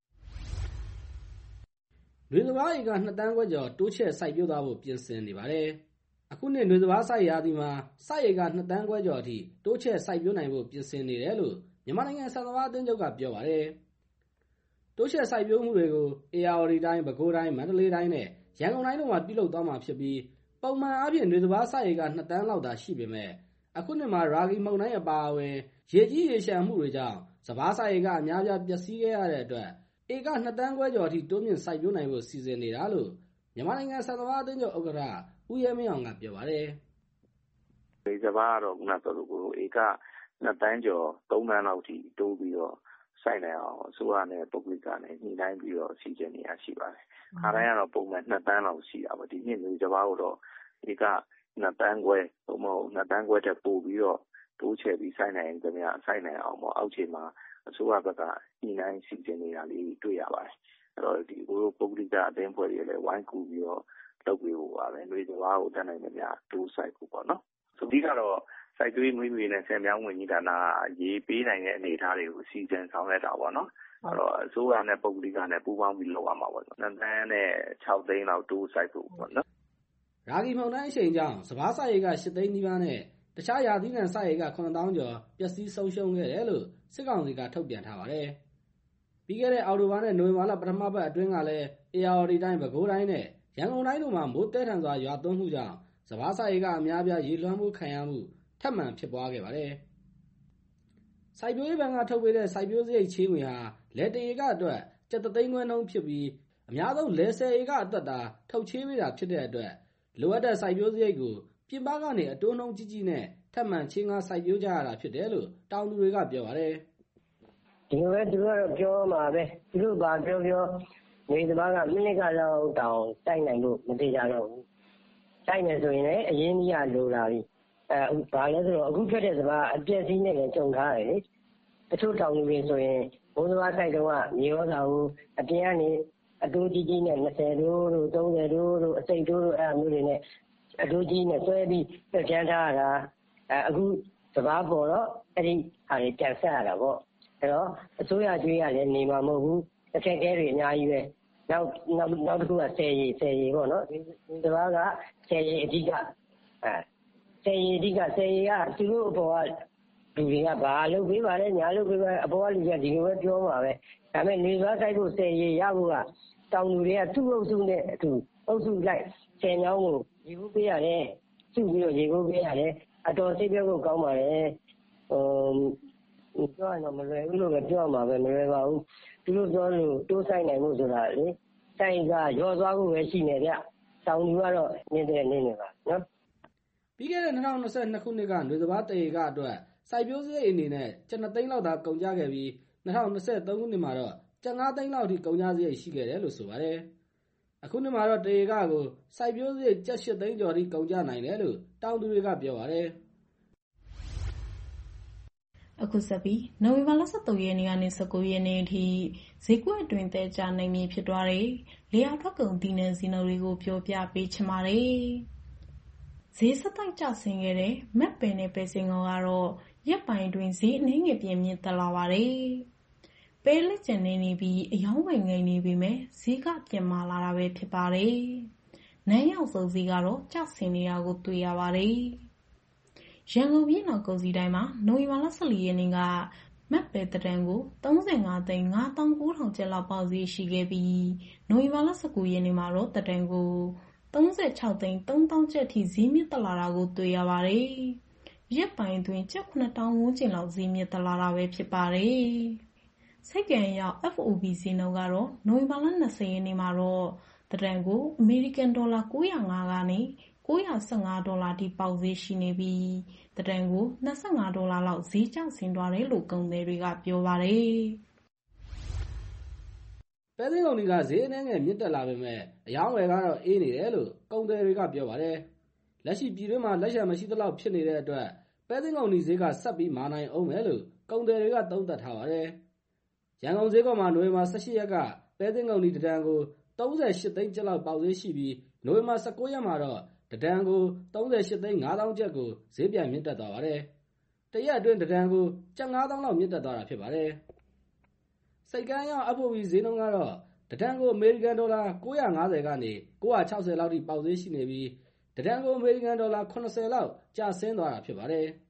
နွေစပါးဧကနှစ်တန်းခွဲကျော်တိုးချဲ့စိုက်ပျိုးသွားဖို့ပြင်ဆင်နေပါတယ်။အခုနှစ်နွေစပါးစိုက်ရာသီမှာစိုက်ဧကနှစ်တန်းခွဲကျော်အထိတိုးချဲ့စိုက်ပျိုးနိုင်ဖို့ပြင်ဆင်နေတယ်လို့မြန်မာနိုင်ငံဆန်စပါးအသင်းချုပ်ကပြောပါတယ်။တိုးချဲ့စိုက်ပျိုးမှုတွေကိုဧရာဝတီတိုင်း၊ပဲခူးတိုင်း၊မန္တလေးတိုင်းနဲ့ရန်ကုန်တိုင်းတို့မှာပြုလုပ်သွားမှာဖြစ်ပြီးပုံမှန်အားဖြင့်နွေစပါးစိုက်ဧကနှစ်တန်းလောက်သာရှိပေမဲ့အခုနှစ်မှာရာဂီမုန်တိုင်းအပါအဝင်ရေကြီးရေလျှံမှုတွေကြောင့်စပါးစိုက်ဧကအများပြားပျက်စီးခဲ့ရတဲ့အတွက်ဧကနှစ်တန်းခွဲကျော်အထိတိုးမြင့်စိုက်ပျိုးနိုင်ဖို့စီစဉ်နေတာလို့မြန်မာနိုင်ငံဆန်စပါးအသင်းချုပ်ဥက္ကဋ္ဌဦးရဲမင်းအောင်ကပြောပါတယ်။နွေစပါးကတော့ခုနကဆိုလိုဧကနှစ်တန်းကျော်သုံးတန်းလောက်ထိတိုးပြီးတော့စိုက်နိုင်အောင်အစိုးရနဲ့ပုဂ္ဂလိကနဲ့ညှိနှိုင်းပြီးတော့စီစဉ်နေရရှိပါတယ်။ခါတိုင်းကတော့ပုံမှန်နှစ်တန်းလောက်ရှိတာပေါ့ဒီနှစ်နွေစပါးကိုတော့ဧကနှစ်တန်းခွဲသို့မဟုတ်နှစ်တန်းခွဲတက်ပို့ပြီးတော့တိုးချဲ့ပြီးစိုက်နိုင်ကြမြစိုက်နိုင်အောင်ပေါ့အောက်ခြေမှာအစိုးရဘက်ကညှိနှိုင်းစီစဉ်နေတာလေးတွေ့ရပါတယ်။အဲ့တော့ဒီဘိုးပုဂ္ဂလိကအသင်းဖွဲ့တွေလည်းဝိုင်းကူပြီးတော့လုပ်ပေးဖို့ပါပဲနွေစပါးကိုတတ်နိုင်ကြမြတိုးစိုက်ဖို့ပေါ့နော်။ဆိုဒီကတော့စိုက်ပျိုးရေးမွေးမြူရေးနဲ့ဆည်မြောင်းဝန်ကြီးဌာနကရေးပေးနိုင်တဲ့အနေအထားတွေကိုစီစဉ်ဆောင်ရွက်တာပေါ့နော်။အဲ့တော့အစိုးရနဲ့ပုဂ္ဂလိကနဲ့ပူးပေါင်းပြီးလုပ်ရမှာပေါ့နော်။နှစ်တန်းနဲ့ခြောက်သိန်းလောက်တိုးစိုက်ဖို့ပေါ့နော်။ရာဂီမုန်တိုင်းအရှိန်ကြောင့်စပါးစိုက်ဧကရှစ်သိန်းနီးပါးနဲ့တခြားရာသီးနှံစိုက်ဧကခုနှစ်သောင်းကျော်ပျက်စီးဆုံးရှုံးခဲ့တယ်လို့စစ်ကောင်စီကထုတ်ပြန်ထားပါတယ်။ပြီးခဲ့တဲ့အောက်တိုဘာနဲ့နိုဝင်ဘာလပထမပတ်အတွင်းကလည်းဧရာဝတီတိုင်း၊ပဲခူးတိုင်းနဲ့ရန်ကုန်တိုင်းတို့မှာမိုးသည်းထန်စွာရွာသွန်းမှုကြောင့်စပါးစိုက်ဧကအများပြားရေလွှမ်းမိုးခံရမှုထပ်မံဖြစ်ပွားခဲ့ပါတယ်။စိုက်ပျိုးရေးဘဏ်ကထုတ်ပေးတဲ့စိုက်ပျိုးစရိတ်ချေးငွေဟာလယ်တဧကအတွက်ကျပ်တစ်သိန်းခွဲနှုန်းဖြစ်ပြီးအများဆုံးလယ်ဆယ်ဧကအတွက်သာထုတ်ချေးပေးတာဖြစ်တဲ့အတွက်လိုအပ်တဲ့စိုက်ပျိုးစရိတ်ကိုပြင်ပကနေအတိုးနှုန်းကြီးကြီးနဲ့ထပ်မံချေးငှားစိုက်ပျိုးကြရတာဖြစ်တယ်လို့တောင်သူတွေကပြောပါတယ်။ဒီလိုပဲသူတို့ကတော့ပြောမှာပဲသူတို့ဘာပြောပြောနွေစပါးကမိနစ်ကလောက်တောင်တိုက်နိုင်လို့မသေးကြတော့ဘူး။တိုက်မယ်ဆိုရင်လည်းအရင်းကြီးကလိုလာပြီ။အဲဘာလဲဆိုတော့အခုထွက်တဲ့စပါးအပြည့်စည်းနဲ့လည်းကြုံထားတယ်လေ။တချို့တောင်သူတွေဆိုရင်ဘိုးစပါးစိုက်တော့ကမြေဩဇာကိုအပြင်ကနေအတိုးကြီးကြီးနဲ့နှစ်ဆယ်တိုးတို့သုံးဆယ်တိုးတို့အစိတ်တိုးတို့အဲ့အမျိုးတွေနဲ့အတိုးကြီးနဲ့ဆွဲပြီးပြန်ထားရတာအဲအခုစပါးပေါ်တော့အဲ့ဒီဟာတွေပြန်ဆက်ရတာပေါ့အဲ့တော့အစိုးရကျွေးရလည်းနေမှာမဟုတ်ဘူးအခက်အခဲတွေအများကြီးပဲနောက်နောက်နောက်တစ်ခုကဆယ်ရီဆယ်ရီပေါ့နော်ဒီစပါးကဆယ်ရီအဓိကအဲဆယ်ရီအဓိကဆယ်ရီကသူတို့အပေါ်ကလူတွေကဘာလုပ်ပေးပါလဲညာလုပ်ပေးပါအပေါ်ကလူတွေကဒီလိုပဲပြောမှာပဲဒါပေမဲ့နေသွားဆိုင်ဖို့ဆယ်ရီရဖို့ကတောင်လူတွေကသူ့အုပ်စုနဲ့အတူအုပ်စုလိုက်ဆယ်မြောင်းကိုရေဖို့ပေးရတယ်စုပြီးတော့ရေဖို့ပေးရတယ်အတော်စိတ်ပြောဖို့ကောင်းပါတယ်ဟိုပြောရတော့မလွယ်ဘူးလို့ပဲပြောရမှာပဲမလွယ်ပါဘူးသူတို့ပြောလို့တိုးဆိုင်နိုင်မှုဆိုတာလေဆိုင်ကရောသွားဖို့ပဲရှိနေဗျတောင်လူကတော့နေတဲ့နေနေပါနော်ပြီးခဲ့တဲ့၂၀၂၂ခုနှစ်ကနွေစပါးတရေကအတွက်စိုက်ပျိုးစရိတ်အနေနဲ့ကျပ်နှစ်သိန်းလောက်သာကုန်ကျခဲ့ပြီး၂၀၂၃ခုနှစ်မှာတော့ကျပ်ငါးသိန်းလောက်ထိကုန်ကျစရိတ်ရှိခဲ့တယ်လို့ဆိုပါတယ်အခုနှစ်မှာတော့တရေကကိုစိုက်ပျိုးစရိတ်ကျပ်ရှစ်သိန်းကျော်ထိကုန်ကျနိုင်တယ်လို့တောင်သူတွေကပြောပါတယ်အခုဆက်ပြီးနိုဝင်ဘာလဆယ်သုံးရက်နေ့ကနေဆယ်ကိုရက်နေ့အထိဈေးကွက်အတွင်းတဲကြနိုင်မည်ဖြစ်သွားတဲ့လေယာထွက်ကုန်ဒီနယ်စီနိုတွေကိုပြောပြပေးချင်ပါတယ်။ဈေးဆက်တိုက်ကျဆင်းခဲ့တဲ့မက်ပင်နဲ့ပဲစင်ကောင်ကတော့ရက်ပိုင်းတွင်ဈေးအနည်းငယ်ပြင်းပြင်းတက်လာပါတယ်။ပဲလက်ကျန်နေနေပြီးအယောင်းဝယ်ငိမ့်နေပြီမဲ့ဈေးကပြန်မာလာတာပဲဖြစ်ပါတယ်။နန်းရောက်စုံဈေးကတော့ကျဆင်းနေတာကိုတွေ့ရပါတယ်။ရန်ကုန်ပြည်နောက်ကုန်စည်တိုင်းမှာနိုဝင်ဘာလဆယ်လေးရက်နေ့ကမက်ပဲတန်ကိုသုံးငါးသိန်းငါးသောင်းကိုးထောင်ကျပ်လောက်ပေါက်ဈေးရှိခဲ့ပြီးနိုဝင်ဘာလဆယ်ကိုရက်နေ့မှာတော့တန်ကိုသုံးခြောက်သိန်းသုံးသောင်းကျပ်ထိဈေးမြင့်တက်လာတာကိုတွေ့ရပါတယ်။ရက်ပိုင်းတွင်ကျပ်ခုနှစ်ထောင်ဝန်းကျင်လောက်ဈေးမြင့်တက်လာတာပဲဖြစ်ပါတယ်။စိတ်ကံရောက် F O B ဈေးနှုန်းကတော့နိုဝင်ဘာလ၂၀ရက်နေ့မှာတော့တန်ကိုအမေရိကန်ဒေါ်လာ၉၀၅ကနေကိုးရာဆယ့်ငါးဒေါ်လာထိပေါက်ဈေးရှိနေပြီးတန်ကို၂၅ဒေါ်လာလောက်ဈေးကျဆင်းသွားတယ်လို့ကုန်သည်တွေကပြောပါတယ်။ပဲစင်းကုန်တွေကဈေးအနည်းငယ်မြင့်တက်လာပေမဲ့အယောင်းဝယ်ကတော့အေးနေတယ်လို့ကုန်သည်တွေကပြောပါတယ်။လက်ရှိပြည်တွင်းမှာလက်ရှာမရှိသလောက်ဖြစ်နေတဲ့အတွက်ပဲစင်းကုန်တွေဈေးကဆက်ပြီးမာနိုင်အောင်မယ်လို့ကုန်သည်တွေကသုံးသပ်ထားပါတယ်။ရန်ကုန်ဈေးကွက်မှာနိုဝင်ဘာ၁၈ရက်ကပဲစင်းကုန်တွေတန်ကိုသုံးဆယ်ရှစ်သိန်းကျပ်လောက်ပေါက်ဈေးရှိပြီးနိုဝင်ဘာ၁၉ရက်မှာတော့တစ်တန်ကိုသုံးဆယ်ရှစ်သိန်းငါးသောင်းကျပ်ကိုဈေးပြန်မြင့်တက်သွားပါတယ်။တရက်အတွင်းတစ်တန်ကိုကျပ်ငါးသောင်းလောက်မြင့်တက်သွားတာဖြစ်ပါတယ်။စိတ်ကန်းရောင်းအပ်ဖို့ပြီးဈေးနှုန်းကတော့တစ်တန်ကိုအမေရိကန်ဒေါ်လာ၉၅၀ကနေ၉၆၀လောက်ထိပေါက်ဈေးရှိနေပြီးတစ်တန်ကိုအမေရိကန်ဒေါ်လာ၇၀လောက်ကျဆင်းသွားတာဖြစ်ပါတယ်။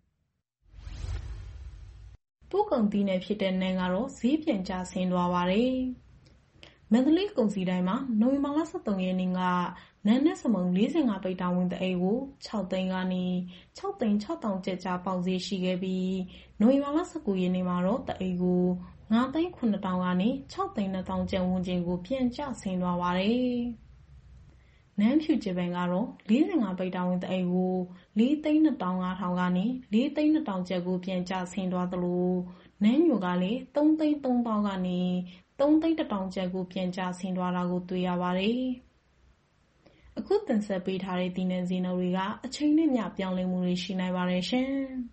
ပို့ကုန်သီးနှံဖြစ်တဲ့နန်းကတော့ဈေးပြန်ကျဆင်းသွားပါတယ်။မန္တလေးကုန်စည်ဒိုင်မှာနိုဝင်ဘာလ၁၃ရက်နေ့ကနန်းနဲ့စမုံ၄၅ပိတ်တာဝင်တအိတ်ကို၆သိန်းကနေ၆သိန်း၆သောင်းကျပ်ကြားပေါက်ဈေးရှိခဲ့ပြီးနိုဝင်ဘာလ၁၉ရက်နေ့မှာတော့တအိတ်ကို၅သိန်း၇သောင်းကနေ၆သိန်း၂သောင်းကျပ်ဝန်းကျင်ကိုပြန်ကျဆင်းသွားပါတယ်။နန်းဖြူဂျပန်ကတော့၄၅ပိတ်တာဝင်တအိတ်ကို၄သိန်း၂သောင်း၅ထောင်ကနေ၄သိန်း၂သောင်းကျပ်ကိုပြန်ကျဆင်းသွားသလိုနန်းညိုကလည်း၃သိန်း၃သောင်းကနေ၃သိန်းတစ်ထောင်ကျပ်ကိုပြန်ကျဆင်းသွားတာကိုတွေ့ရပါတယ်။အခုတင်ဆက်ပေးထားတဲ့သီးနှံဈေးနှုန်းတွေကအချိန်နဲ့မျှပြောင်းလဲမှုတွေရှိနိုင်ပါတယ်ရှင်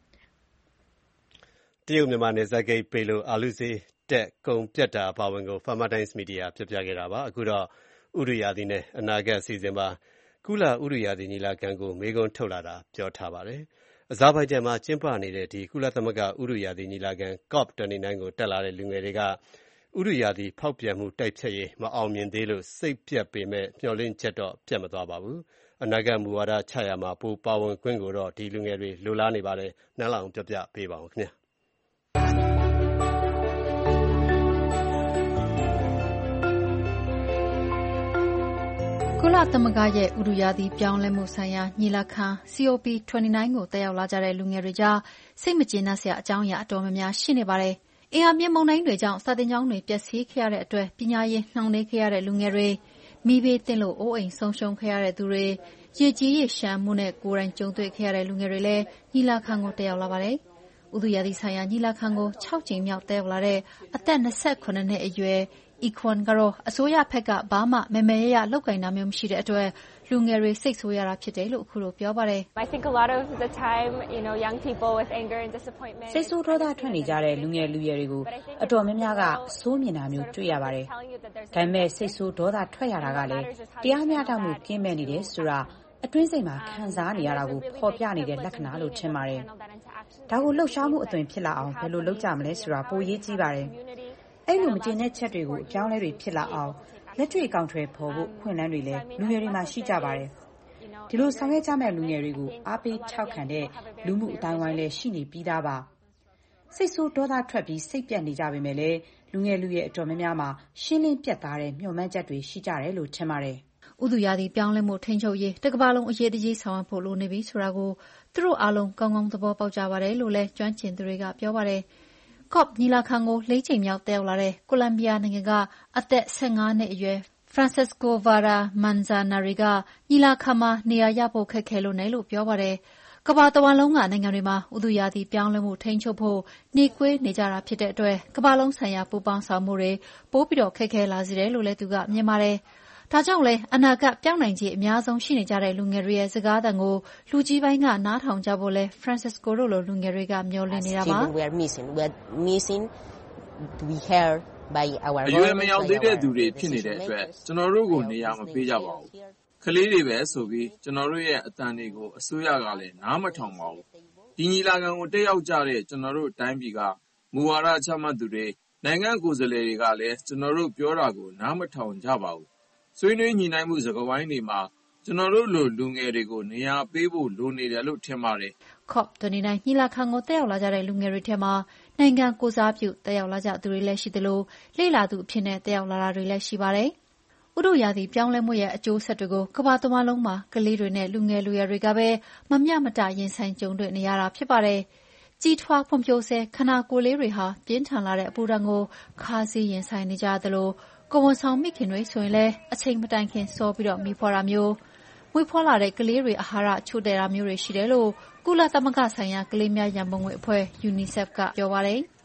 ။တရုတ်မြန်မာနယ်စပ်ဂိတ်ပိတ်လို့အာလူးဈေးတက်ကုန်ပြတ်တာအပါအဝင်ကို Farmer Times Media ပြပြခဲ့တာပါ။အခုတော့ဥတုရာသီနဲ့အနာဂတ်အစီအစဉ်မှာကုလဥတုရာသီညီလာခံကိုမေးခွန်းထုတ်လာတာပြောထားပါတယ်။အဇာဘိုင်ဂျန်မှာကျင်းပနေတဲ့ဒီကုလသမဂ္ဂဥတုရာသီညီလာခံ COP ၂၉ ကိုတက်လာတဲ့လူငယ်တွေကဥတုရာသီဖောက်ပြန်မှုတိုက်ဖျက်ရေးမအောင်မြင်သေးလို့စိတ်ပျက်ပေမဲ့မျှော်လင့်ချက်တော့ပြတ်မသွားပါဘူး။အနာဂတ်မူဝါဒချရာမှာပိုပါဝင်ခွင့်ကိုတော့ဒီလူငယ်တွေလိုလားနေပါတယ်။နှမ်းလောင်ပြောပြပေးပါဦးခင်ဗျာ။ကုလသမဂ္ဂရဲ့ဥတုရာသီပြောင်းလဲမှုဆိုင်ရာညီလာခံ စီ အို ပီ ၂၉ ကိုတက်ရောက်လာကြတဲ့လူငယ်တွေကြားစိတ်မကျေနပ်စရာအကြောင်းအရာအတော်များများရှိနေပါတယ်။အင်အားပြင်းမုန်တိုင်းတွေကြောင့်စာသင်ကျောင်းတွေပျက်စီးခဲ့ရတဲ့အတွက်ပညာရေးနှောင့်နှေးခဲ့ရတဲ့လူငယ်တွေ၊မီးဘေးသင့်လို့အိုးအိမ်ဆုံးရှုံးခဲ့ရတဲ့သူတွေ၊ရေကြီးရေလျှံမှုနဲ့ကိုယ်တိုင်ကြုံတွေ့ခဲ့ရတဲ့လူငယ်တွေလည်းညီလာခံကိုတက်ရောက်လာပါတယ်။ဥတုရာသီဆိုင်ရာညီလာခံကို၆ကြိမ်မြောက်တက်ရောက်လာတဲ့အသက်၂၇နှစ်အရွယ်Equan ကတော့အစိုးရဘက်ကဘာမှမယ်မယ်ရရလုပ်ကိုင်တာမျိုးမရှိတဲ့အတွက်လူငယ်တွေစိတ်ဆိုးရတာဖြစ်တယ်လို့အခုလိုပြောပါတယ်။ I think a lot of the time, you know, young people with anger and disappointment စိတ်ဆိုးဒေါသထွက်နေကြတဲ့လူငယ်လူရွယ်တွေကိုအတော်များများကစိုးမြင်တာမျိုးတွေ့ရပါတယ်။ဒါပေမဲ့စိတ်ဆိုးဒေါသထွက်ရတာကလည်းတရားမျှတမှုကင်းမဲ့နေတယ်ဆိုတာအတွင်းစိတ်မှာခံစားနေရတာကိုဖော်ပြနေတဲ့လက္ခဏာလို့ထင်ပါတယ်။ဒါကိုလှုပ်ရှားမှုအသွင်ဖြစ်လာအောင်ဘယ်လိုလုပ်ကြမလဲဆိုတာပိုရေးကြီးပါတယ်။အဲ့လိုမကျေနပ်ချက်တွေကိုအပြောင်းလဲတွေဖြစ်လာအောင်လက်တွေ့အကောင်အထည်ဖော်ဖို့ခွင့်လန်းတွေလည်းလူငယ်တွေမှာရှိကြပါတယ်။ဒီလိုဆောင်ရွက်ကြမဲ့လူငယ်တွေကိုအားပေးထောက်ခံတဲ့လူမှုအတိုင်းဝိုင်းလည်းရှိနေပြီးသားပါ။စိတ်ဆိုးဒေါသထွက်ပြီးစိတ်ပြတ်နေကြပေမဲ့လည်းလူငယ်လူရဲ့အတော်များများမှာရှင်းလင်းပြတ်သားတဲ့မျှော်မှန်းချက်တွေရှိကြတယ်လို့ထင်ပါတယ်။ဥတုရာသီပြောင်းလဲမှုထိန်းချုပ်ရေးတစ်ကမ္ဘာလုံးအရေးတကြီးဆောင်ရွက်ဖို့လိုနေပြီဆိုတာကိုသူတို့အားလုံးကောင်းကောင်းသဘောပေါက်ကြပါတယ်လို့လည်းကျွမ်းကျင်သူတွေကပြောပါတယ်။ COP ညီလာခံကိုလေးကြိမ်မြောက်တက်ရောက်လာတဲ့ကိုလံဘီယာနိုင်ငံကအသက်၁၅နှစ်အရွယ် Francisco Vara Manzanari ကညီလာခံမှာနေရာရဖို့ခက်ခဲလို့နေလို့ပြောပါတယ်။ကမ္ဘာတဝန်းလုံးကနိုင်ငံတွေမှာဥတုရာသီပြောင်းလဲမှုထိန်းချုပ်ဖို့နှေးကွေးနေကြတာဖြစ်တဲ့အတွက်ကမ္ဘာလုံးဆိုင်ရာပူးပေါင်းဆောင်မှုတွေပိုပြီးတော့ခက်ခဲလာစေတယ်လို့လည်းသူကမြင်ပါတယ်။ဒါကြောင့်လဲအနာဂတ်ပြောင်းနိုင်ခြေအများဆုံးရှိနေကြတဲ့လူငယ်တွေရဲ့စကားသံကိုလူကြီးပိုင်းကနားထောင်ကြဖို့လဲ Francisco တို့လိုလူငယ်တွေကမျှော်လင့်နေတာပါ။ We are missing we are missing to be heard by our အရွယ်မရောက်သေးတဲ့သူတွေဖြစ်နေတဲ့အတွက်ကျွန်တော်တို့ကိုနေရာမပေးကြပါဘူး။ကလေးတွေပဲဆိုပြီးကျွန်တော်တို့ရဲ့အသံတွေကိုအစိုးရကလည်းနားမထောင်ပါဘူး။ဒီညီလာခံကိုတက်ရောက်ကြတဲ့ကျွန်တော်တို့တိုင်းပြည်ကမူဝါဒချမှတ်သူတွေနိုင်ငံကိုယ်စားလှယ်တွေကလည်းကျွန်တော်တို့ပြောတာကိုနားမထောင်ကြပါဘူး။ဆွေးနွေးညှိနှိုင်းမှုစကားဝိုင်းတွေမှာကျွန်တော်တို့လိုလူငယ်တွေကိုနေရာပေးဖို့လိုနေတယ်လို့ထင်ပါတယ်။ COP ၂၉ညီလာခံကိုတက်ရောက်လာကြတဲ့လူငယ်တွေထဲမှာနိုင်ငံကိုယ်စားပြုတက်ရောက်လာကြသူတွေလည်းရှိသလိုလေ့လာသူအဖြစ်နဲ့တက်ရောက်လာတာတွေလည်းရှိပါတယ်။ဥတုရာသီပြောင်းလဲမှုရဲ့အကျိုးဆက်တွေကိုကမ္ဘာတဝန်းလုံးမှာကလေးတွေနဲ့လူငယ်လူရွယ်တွေကပဲမမျှမတရင်ဆိုင်ကြုံတွေ့နေရတာဖြစ်ပါတယ်။ကြီးထွားဖွံ့ဖြိုးဆဲခန္ဓာကိုယ်လေးတွေဟာပြင်းထန်လာတဲ့အပူဒဏ်ကိုခါးစည်းရင်ဆိုင်နေကြသလိုကိုယ်ဝန်ဆောင်မိခင်တွေဆိုရင်လည်းအချိန်မတိုင်ခင်စောပြီးတော့မိဖွားတာမျိုးမွေးဖွားလာတဲ့ကလေးတွေအာဟာရချို့တဲ့တာမျိုးတွေရှိတယ်လို့ကုလသမဂ္ဂဆိုင်ရာကလေးများရန်ပုံငွေအဖွဲ့ UNICEF ကပြောပါတယ်။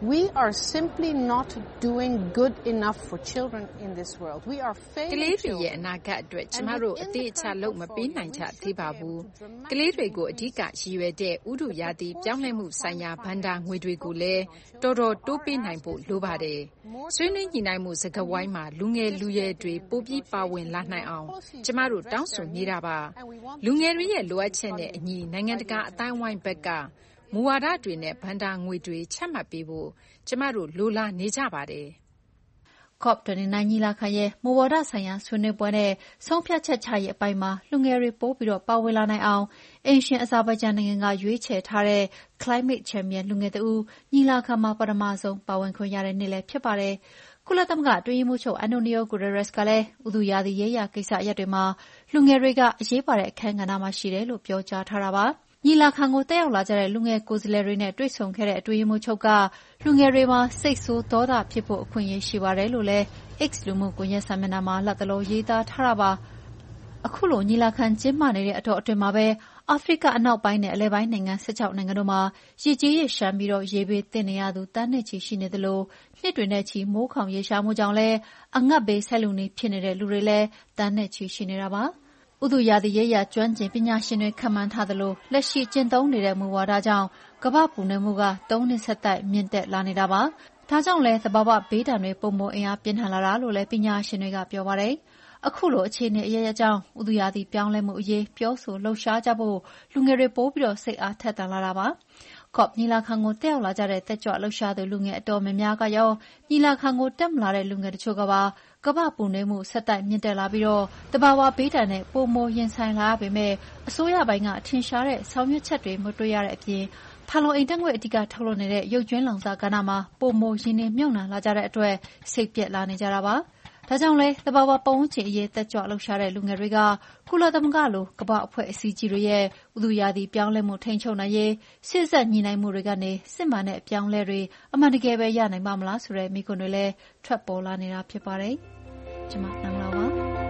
We are simply not doing good enough for children in this world. We are ကလေးတွေရဲ့အနာဂတ်အတွက်ကျမတို့အသေးအချာလုပ်မပေးနိုင်ကြသေးပါဘူး။ကလေးတွေကိုအဓိကရည်ရွယ်တဲ့ဥတုရာသီပြောင်းလဲမှုဆိုင်ရာဘဏ္ဍာငွေတွေကိုလည်းတော်တော်တိုးပေးနိုင်ဖို့လိုပါတယ်။ဆွေးနွေးညှိနှိုင်းမှုစကားဝိုင်းမှာလူငယ်လူရွယ်တွေပိုပြီးပါဝင်လာနိုင်အောင်ကျမတို့တောင်းဆိုနေတာပါ။လူငယ်တွေရဲ့လိုအပ်ချက်နဲ့အညီနိုင်ငံတကာအတိုင်းအဝိုင်းဘက်ကမူဝါဒတွေနဲ့ဘဏ္ဍာငွေတွေချမှတ်ပေးဖို့ကျမတို့လိုလားနေကြပါတယ်။ COP ၂၉ ညီလာခံရဲ့မူဝါဒဆိုင်ရာဆွေးနွေးပွဲနဲ့ဆုံးဖြတ်ချက်ချရေးအပိုင်းမှာလူငယ်တွေပိုပြီးတော့ပါဝင်လာနိုင်အောင်အိမ်ရှင်အဇာဘိုင်ဂျန်နိုင်ငံကရွေးချယ်ထားတဲ့ Climate Champion လူငယ်တဦးညီလာခံမှာပထမဆုံးပါဝင်ခွင့်ရတဲ့နေ့လည်းဖြစ်ပါတယ်။ကုလသမဂ္ဂအတွင်းရေးမှူးချုပ်အန်တိုနီယိုဂူရက်ရက်စ်ကလည်းဥတုရာသီရေးရာကိစ္စရပ်တွေမှာလူငယ်တွေကအရေးပါတဲ့အခန်းကဏ္ဍမှာရှိတယ်လို့ပြောကြားထားတာပါ။ညီလာခံကိုတက်ရောက်လာကြတဲ့လူငယ်ကိုယ်စားလှယ်တွေနဲ့တွေ့ဆုံခဲ့တဲ့အတွင်းရေးမှူးချုပ်ကလူငယ်တွေမှာစိတ်ဆိုးဒေါသဖြစ်ဖို့အခွင့်အရေးရှိပါတယ်လို့လည်း X လူမှုကွန်ရက်စာမျက်နှာမှာလတ်တလောရေးသားထားတာပါ။အခုလိုညီလာခံကျင်းပနေတဲ့အတောအတွင်းမှာပဲအာဖရိကအနောက်ပိုင်းနဲ့အလယ်ပိုင်းနိုင်ငံ၁၆နိုင်ငံတို့မှာရေကြီးရေရှမ်းပြီးတော့ရေဘေးသင့်နေရသူတန်းနဲ့ချီရှိနေသလိုနှစ်တွေနဲ့ချီမိုးခေါင်ရေရှားမှုကြောင့်လည်းအငတ်ဘေးဆက်လူနေဖြစ်နေတဲ့လူတွေလည်းတန်းနဲ့ချီရှိနေတာပါ။ဥတုရာသီရေးရာကျွမ်းကျင်ပညာရှင်တွေခန့်မှန်းထားသလိုလက်ရှိကျင့်သုံးနေတဲ့မူဝါဒကြောင့်ကမ္ဘာ့ပူနွေးမှုကသုံးနှစ်ဆက်တိုက်မြင့်တက်လာနေတာပါ။ဒါကြောင့်လည်းသဘာဝဘေးဒဏ်တွေပုံမှန်အင်အားပြင်းထန်လာတာလို့လည်းပညာရှင်တွေကပြောပါတယ်။အခုလိုအခြေအနေအရရကြောင့်ဥတုရာသီပြောင်းလဲမှုအရေးပြောဆိုလှုပ်ရှားကြဖို့လူငယ်တွေပိုပြီးတော့စိတ်အားထက်သန်လာတာပါ။ COP ညီလာခံကိုတက်ရောက်လာကြတဲ့တက်ကြွလှုပ်ရှားသူလူငယ်အတော်များများကရောညီလာခံကိုတက်မလာတဲ့လူငယ်တချို့ကပါကမ္ဘာ့ပူနွေးမှုဆက်တိုက်မြင့်တက်လာပြီးတော့တဘာဝဘေးဒဏ်နဲ့ပိုမိုရင်ဆိုင်လာရပေမဲ့အစိုးရပိုင်းကထင်ရှားတဲ့ဆောင်ရွက်ချက်တွေမတွေ့ရတဲ့အပြင်ဖာလုံအိမ်ဓာတ်ငွေ့အဓိကထုတ်လွှတ်နေတဲ့ရုပ်ကြွင်းလောင်စာကဏ္ဍမှာပိုမိုရင်းနှီးမြှုပ်နှံလာကြတဲ့အတွက်စိတ်ပျက်လာနေကြတာပါ။ဒါကြောင့်လည်းတဘာဝပတ်ဝန်းကျင်အရေးတက်ကြွလှုပ်ရှားတဲ့လူငယ်တွေကကုလသမဂ္ဂလိုကမ္ဘာအဖွဲ့အစည်းကြီးတွေရဲ့ဥတုရာသီပြောင်းလဲမှုထိန်းချုပ်နိုင်ရေးစစ်ဆက်ညီနိုင်မှုတွေကနေစစ်မှန်တဲ့အပြောင်းလဲတွေအမှန်တကယ်ပဲရနိုင်ပါမလားဆိုတဲ့မိကွန်းတွေလည်းထွက်ပေါ်လာနေတာဖြစ်ပါတယ်။ကျွန်မနန္ဒလာပါ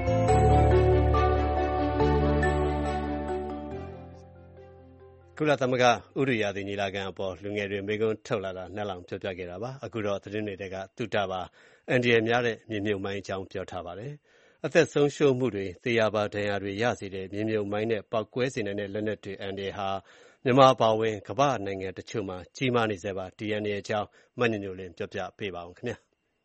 ကုလသမဂ္ဂဥတုရာသီညီလာခံအပေါ်လူငယ်တွေမိကွန်းထုတ်လာတာနှက်လောင်ပြောပြခဲ့တာပါအခုတော့သတင်းတွေကတုတပါအန်ဒီရများတဲ့မြေမြုပ်မိုင်းအကြောင်းပြောထားပါတယ်အသက်ဆုံးရှုံးမှုတွေသေရပါဒဏ်ရာတွေရစေတဲ့မြေမြုပ်မိုင်းနဲ့ပောက်ကွဲစေနိုင်တဲ့လက်နက်တွေအန်ဒီဟာမြန်မာပါဝင်ကမ္ဘာနိုင်ငံတချို့မှာကြီးမားနေစေပါ ဒီ အန် အေ အကြောင်းမညညိုလင်းပြောပြပေးပါအောင်ခင်ဗျာ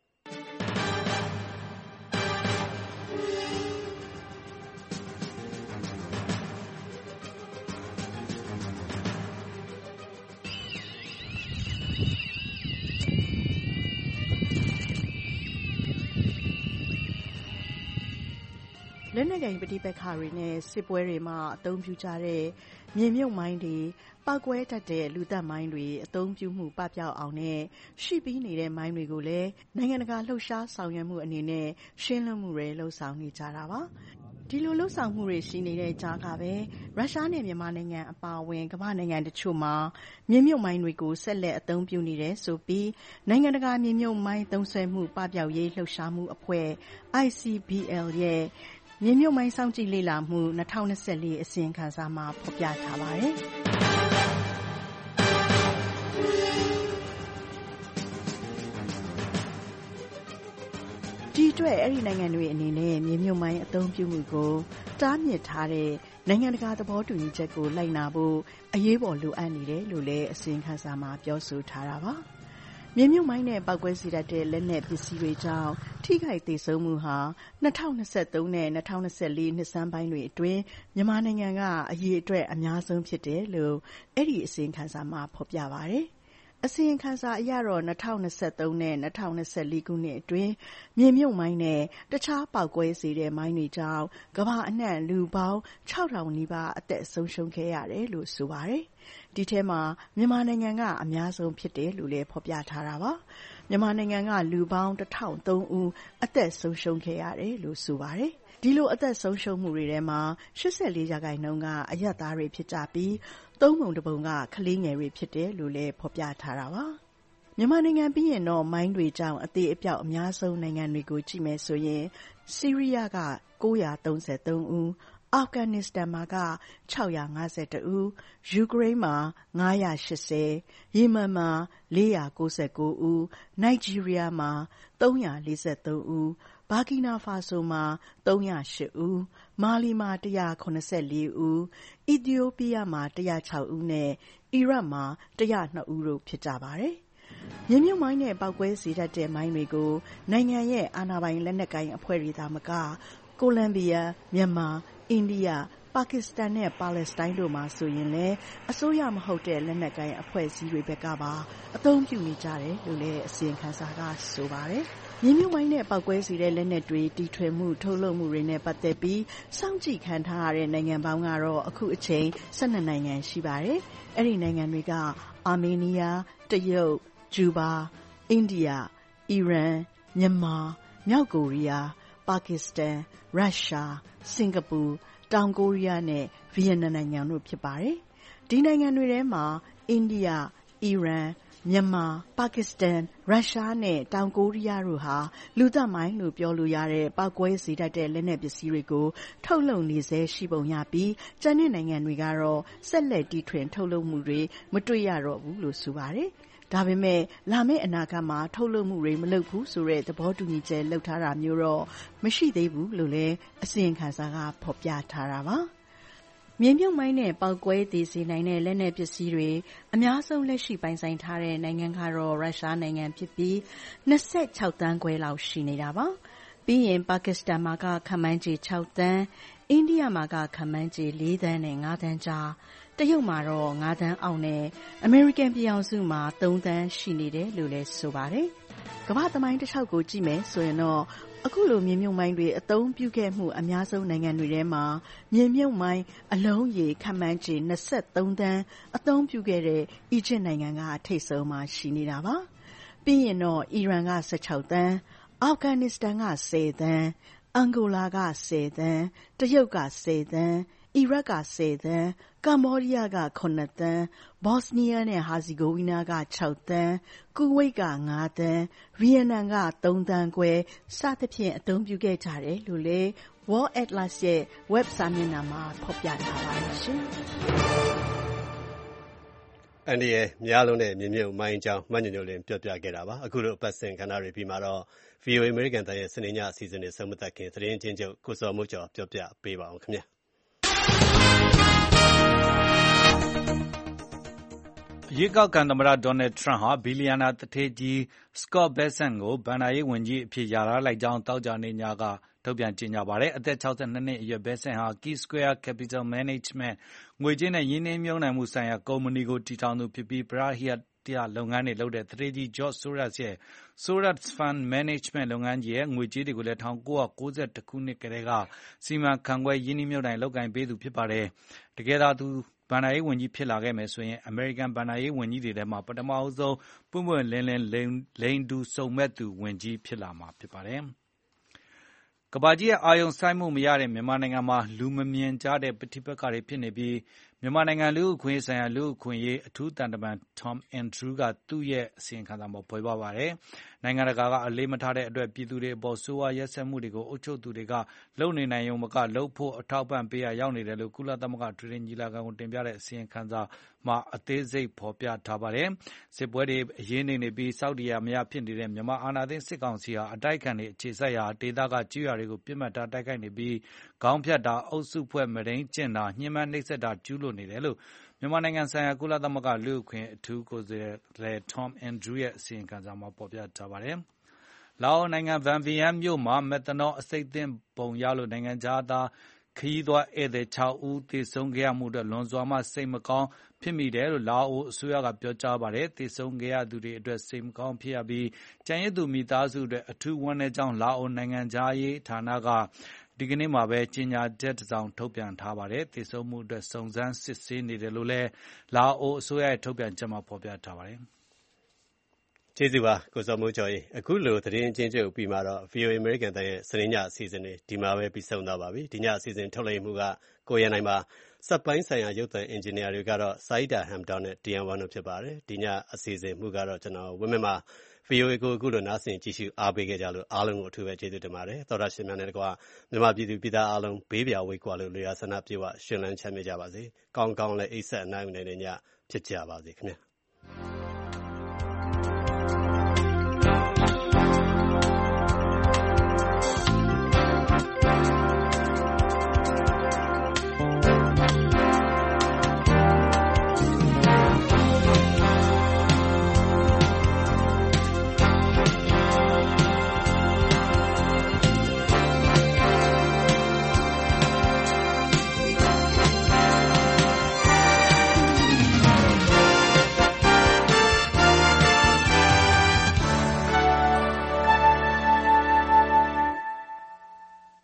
လက်နက်ကိုင်ပဋိပက္ခတွေနဲ့စစ်ပွဲတွေမှာအသုံးပြုကြတဲ့မြေမြုပ်မိုင်းတွေပောက်ကွဲတတ်တဲ့လူသတ်မိုင်းတွေအသုံးပြုမှုပပျောက်အောင်နဲ့ရှိပြီးနေတဲ့မိုင်းတွေကိုလည်းနိုင်ငံတကာလှုပ်ရှားဆောင်ရွက်မှုအနေနဲ့ရှင်းလင်းမှုတွေလှုပ်ဆောင်နေကြတာပါဒီလိုလှုပ်ဆောင်မှုတွေရှိနေတဲ့ကြားကပဲရုရှားနဲ့မြန်မာနိုင်ငံအပါအဝင်ကမ္ဘာနိုင်ငံတချို့မှာမြေမြုပ်မိုင်းတွေကိုဆက်လက်အသုံးပြုနေတယ်ဆိုပြီးနိုင်ငံတကာမြေမြုပ်မိုင်းသုံးစွဲမှုပပျောက်ရေးလှုပ်ရှားမှုအဖွဲ့ I C B L ရဲ့မြေမြုပ်မိုင်းစောင့်ကြည့်လေ့လာမှု၂၀၂၄အစီရင်ခံစာမှာဖော်ပြထားပါတယ်။ဒီအတွက်အဲ့ဒီနိုင်ငံတွေအနေနဲ့မြေမြုပ်မိုင်းအသုံးပြုမှုကိုတားမြစ်ထားတဲ့နိုင်ငံတကာသဘောတူညီချက်ကိုလိုက်နာဖို့အရေးပေါ်လိုအပ်နေတယ်လို့လည်းအစီရင်ခံစာမှာပြောဆိုထားတာပါ။မြေမြုပ်မိုင်းနဲ့ပောက်ကွဲစေတတ်တဲ့လက်နက်ပစ္စည်းတွေကြောင့်ထိခိုက်သေဆုံးမှုဟာ၂၀၂၃နဲ့၂၀၂၄နှစ်ဆန်းပိုင်းတွေအတွင်းမြန်မာနိုင်ငံကအရေအတွက်အများဆုံးဖြစ်တယ်လို့အဲ့ဒီအစီရင်ခံစာမှာဖော်ပြပါတယ်။အစီရင်ခံစာအရတော့၂၀၂၃နဲ့၂၀၂၄ခုနှစ်အတွင်းမြေမြုပ်မိုင်းနဲ့တခြားပောက်ကွဲစေတဲ့မိုင်းတွေကြောင့်ကမ္ဘာအနှံ့လူပေါင်း၆ထောင်နီးပါးအသက်ဆုံးရှုံးခဲ့ရတယ်လို့ဆိုပါတယ်။ဒီထဲမှာမြန်မာနိုင်ငံကအများဆုံးဖြစ်တယ်လို့လည်းဖော်ပြထားတာပါမြန်မာနိုင်ငံကလူပေါင်းတစ်ထောင်သုံးဦးအသက်ဆုံးရှုံးခဲ့ရတယ်လို့ဆိုပါတယ်ဒီလိုအသက်ဆုံးရှုံးမှုတွေထဲမှာ၈၄ရာခိုင်နှုန်းကအရပ်သားတွေဖြစ်ကြပြီးသုံးပုံတစ်ပုံကကလေးငယ်တွေဖြစ်တယ်လို့လည်းဖော်ပြထားတာပါမြန်မာနိုင်ငံပြီးရင်တော့မိုင်းတွေကြောင့်အသေးအပြောက်အများဆုံးနိုင်ငံတွေကိုကြည့်မယ်ဆိုရင်ဆီးရီးယားက၉၃၃ဦးအာဖဂန်နစ္စတန်မှာက၆၅၁ဦး၊ယူကရိန်းမှာ၅၈၀၊ယီမင်မှာ၄၉၉ဦး၊နိုင်ဂျီးရီးယားမှာ၃၄၃ဦး၊ဘာကီနာဖာဆိုမှာ၃၀၈ဦး၊မာလီမှာ၁၇၄ဦး၊အီသီယိုးပီးယားမှာ၁၀၆ဦးနဲ့အီရတ်မှာ၁၀၂ဦးတို့ဖြစ်ကြပါတယ်။မြေမြုပ်မိုင်းနဲ့ပေါက်ကွဲစေတတ်တဲ့မိုင်းတွေကိုနိုင်ငံရဲ့အာဏာပိုင်လက်နက်ကိုင်အဖွဲ့တွေသာမကကိုလံဘီယာ၊မြန်မာ၊အိန္ဒိယ၊ပါကစ္စတန်နဲ့ပါလက်စတိုင်းတို့မှာဆိုရင်လည်းအစိုးရမဟုတ်တဲ့လက်နက်ကိုင်အဖွဲ့အစည်းတွေဘက်ကပါအသုံးပြုနေကြတယ်လို့လည်းအစီရင်ခံစာကဆိုပါတယ်။မြေမြုပ်မိုင်းနဲ့ပေါက်ကွဲစေတဲ့လက်နက်တွေတီထွင်မှုထုတ်လုပ်မှုတွေနဲ့ပတ်သက်ပြီးစောင့်ကြည့်ခံထားရတဲ့နိုင်ငံပေါင်းကတော့အခုအချိန်၁၂နိုင်ငံရှိပါတယ်။အဲဒီနိုင်ငံတွေကအာမေးနီးယား၊တရုတ်၊ကျူးဘား၊အိန္ဒိယ၊အီရန်၊မြန်မာ၊မြောက်ကိုရီးယား၊ပါကစ္စတန်၊ရုရှား၊စင်ကာပူ၊တောင်ကိုရီးယားနဲ့ဗီယက်နမ်နိုင်ငံတို့ဖြစ်ပါတယ်။ဒီနိုင်ငံတွေထဲမှာအိန္ဒိယ၊အီရန်၊မြန်မာ၊ပါကစ္စတန်၊ရုရှားနဲ့တောင်ကိုရီးယားတို့ဟာလူသတ်မိုင်းလို့ပြောလို့ရတဲ့ပေါက်ကွဲစေတတ်တဲ့လက်နက်ပစ္စည်းတွေကိုထုတ်လုပ်နေဆဲရှိပုံရပြီးကျန်တဲ့နိုင်ငံတွေကတော့ဆက်လက်တီထွင်ထုတ်လုပ်မှုတွေမတွေ့ရတော့ဘူးလို့ဆိုပါတယ်။ဒါပေမဲ့လာမယ့်အနာဂတ်မှာထုတ်လုပ်မှုတွေမလုပ်ဘူးဆိုတဲ့သဘောတူညီချက်လုပ်ထားတာမျိုးတော့မရှိသေးဘူးလို့လည်းအစီရင်ခံစာကဖော်ပြထားတာပါ။မြေမြုပ်မိုင်းနဲ့ပေါက်ကွဲသေစေနိုင်တဲ့လက်နက်ပစ္စည်းတွေအများဆုံးလက်ရှိပိုင်ဆိုင်ထားတဲ့နိုင်ငံကတော့ရုရှားနိုင်ငံဖြစ်ပြီး၂၆သန်းခွဲလောက်ရှိနေတာပါ။ပြီးရင်ပါကစ္စတန်မှာကခန့်မှန်းခြေ၆သန်း၊အိန္ဒိယမှာကခန့်မှန်းခြေ၄သန်းနဲ့၅သန်းကြားတရုတ်မှာတော့၅သန်းအောက်နဲ့အမေရိကန်ပြည်ထောင်စုမှာ၃သန်းရှိနေတယ်လို့လည်းဆိုပါတယ်။ကမ္ဘာ့သမိုင်းတစ်လျှောက်ကိုကြည့်မယ်ဆိုရင်တော့အခုလိုမြေမြုပ်မိုင်းတွေအသုံးပြုခဲ့မှုအများဆုံးနိုင်ငံတွေထဲမှာမြေမြုပ်မိုင်းအလုံးရေခန့်မှန်းခြေ၂၃သန်းအသုံးပြုခဲ့တဲ့အီဂျစ်နိုင်ငံကထိပ်ဆုံးမှာရှိနေတာပါ။ပြီးရင်တော့အီရန်က၁၆သန်း၊အာဖဂန်နစ္စတန်က၁၀သန်း၊အန်ဂိုလာက၁၀သန်း၊တရုတ်က၁၀သန်း၊အီရတ်က၁၀သန်း၊ကမ္ဘောဒီးယားက၇သန်း၊ဘော့စနီးယားနဲ့ဟာဇီဂိုဝီနာက၆သန်း၊ကူဝိတ်က၅သန်း၊ဗီယက်နမ်က၃သန်းခွဲစသဖြင့်အသုံးပြုခဲ့ကြတယ်လို့လည်း War Atlas ရဲ့ web စာမျက်နှာမှာဖော်ပြထားပါတယ်ရှင်။အန်ဒီရဲ့များလုံးတဲ့မြေမြုပ်မိုင်းကြောင်းမညညိုလင်းပြောပြခဲ့တာပါ။အခုလိုအပတ်စဉ်ခန္ဓာတွေပြီးမှာတော့ ဗီအိုအေ အမေရိကန်တန်ရဲ့စနေညအစီအစဉ်တွေဆုံးမသက်ခင်သတင်းချင်းချုပ်ကိုစောမိုးကျော်ပြောပြပေးပါအောင်ခင်ဗျာ။အရွေးကောက်ခံသမ္မတဒေါ်နယ်ထရန့်ဟာဘီလီယံနာသူဌေးကြီး Scott Bessent ကိုဘဏ္ဍာရေးဝန်ကြီးအဖြစ်လျာထားလိုက်ကြောင်းသောကြာနေ့ညကထုတ်ပြန်ကြေညာပါတယ်။အသက်၆၂နှစ်အရွယ် Bessent ဟာ Keysquare Capital Management ငွေကြေးနဲ့ရင်းနှီးမြှုပ်နှံမှုဆိုင်ရာကုမ္ပဏီကိုတည်ထောင်သူဖြစ်ပြီးပရဟိတလုပ်ငန်းတွေလုပ်တဲ့သူဌေးကြီး George Soros ရဲ့ Soros Fund Management လုပ်ငန်းကြီးရဲ့ငွေကြေးတွေကိုလည်း၁၉၉၁ခုနှစ်ကတည်းကစီမံခန့်ခွဲရင်းနှီးမြှုပ်နှံလုပ်ကိုင်ပေးသူဖြစ်ပါတယ်။တကယ်သာသူဘဏ္ဍာရေးဝန်ကြီးဖြစ်လာခဲ့မယ်ဆိုရင်အမေရိကန်ဘဏ္ဍာရေးဝန်ကြီးတွေထဲမှာပထမဆုံးပွင့်ပွင့်လင်းလင်းလိင်တူစုံမက်သူဝန်ကြီးဖြစ်လာမှာဖြစ်ပါတယ်။ကမ္ဘာကြီးရဲ့အာရုံစိုက်မှုမရတဲ့မြန်မာနိုင်ငံမှာလူမမြင်ကြတဲ့ပဋိပက္ခတွေဖြစ်နေပြီးမြန်မာနိုင်ငံလူ့အခွင့်အရေးဆိုင်ရာလူ့အခွင့်အရေးအထူးတန်တမန် Tom Andrews ကသူ့ရဲ့အစီရင်ခံစာမှာဖော်ပြပါတယ်။နိုင်ငံတကာကအလေးမထားတဲ့အတွက်ပြည်သူတွေအပေါ်ဆိုးဝါးရက်စက်မှုတွေကိုအုပ်ချုပ်သူတွေကလုပ်နေနိုင်ရုံမကလုပ်ဖို့အထောက်ပံ့ပေးရရောက်နေတယ်လို့ကုလသမဂ္ဂထွေထွေညီလာခံကိုတင်ပြတဲ့အစီရင်ခံစာမှာအသေးစိတ်ဖော်ပြထားပါတယ်။စစ်ပွဲတွေအရေးနေနေပြီးစောက်ဒီယာမရဖြစ်နေတဲ့မြန်မာအာဏာသိမ်းစစ်ကောင်စီဟာအတိုက်အခံတွေအခြေစိုက်ရာဒေသကကြေးရွာတွေကိုပြစ်မှတ်ထားတိုက်ခိုက်နေပြီးခေါင်းဖြတ်တာအုပ်စုဖွဲ့မဒိန်းကျင့်တာညှဉ်းပန်းနှိပ်စက်တာကျူးလွန်နေတယ်လို့မြန်မာနိုင်ငံဆိုင်ရာကုလသမဂ္ဂလူ့အခွင့်အရေးအထူးကိုယ်စားလှယ် Tom Andrews ရဲ့အစီရင်ခံစာမှာဖော်ပြထားပါတယ်။လာအိုနိုင်ငံဗန်ဗီယန်မြို့မှာမက်သနောအဆိပ်သင့်ပုံရလို့နိုင်ငံခြားသားခရီးသွားဧည့်သည်၆ဦးသေဆုံးခဲ့ရမှုအတွက်လွန်စွာမှစိတ်မကောင်းဖြစ်မိတယ်လို့လာအိုအစိုးရကပြောကြားပါတယ်။သေဆုံးခဲ့ရသူတွေအတွက်စိတ်မကောင်းဖြစ်ရပြီးကျန်ရစ်သူမိသားစုအတွက်အထူးဝမ်းနည်းကြောင်းလာအိုနိုင်ငံခြားရေးဌာနကဒီကနေ့မှာပဲကြေညာချက်တစ်စောင်ထုတ်ပြန်ထားပါတယ်။သေဆုံးမှုအတွက်စုံစမ်းစစ်ဆေးနေတယ်လို့လည်းလာအိုအစိုးရရဲ့ထုတ်ပြန်ချက်မှာဖော်ပြထားပါတယ်။ကျေးဇူးပါကိုစောမိုးကျော်ရေအခုလိုသတင်းချင်းချုပ်ပြီးမှတော့ ဗွီအိုအေ American တန်ရဲ့စနေညအစီအစဉ်တွေဒီမှာပဲပြီးဆုံးသွားပါပြီဒီညအစီအစဉ်ထုတ်လွှင့်မှုကကိုရန်နိုင်ပါစက်ပိုင်းဆိုင်ရာရုပ်သံအင်ဂျင်နီယာတွေကတော့ Saida Hamdan နဲ့ Dian Wan တို့ဖြစ်ပါတယ်ဒီညအစီအစဉ်မှုကတော့ကျွန်တော်ဝင်းမင်းပါ ဗွီအိုအေ ကိုအခုလိုနားဆင်ကြည့်ရှုအားပေးခဲ့ကြလို့အားလုံးကိုအထူးပဲကျေးဇူးတင်ပါတယ်သောတာရှင်များနဲ့တကွာမြန်မာပြည်သူပြည်သားအားလုံးဘေးပြာဝေးကွာလို့လူရဆန္ဒပြေဝရှင်လန်းချမ်းမြေ့ကြပါစေကောင်းကောင်းလည်းအိပ်ဆက်အနိုင်ယူနေတဲ့ညဖြစ်ကြပါစေခင်ဗျာ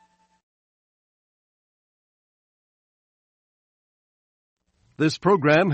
This program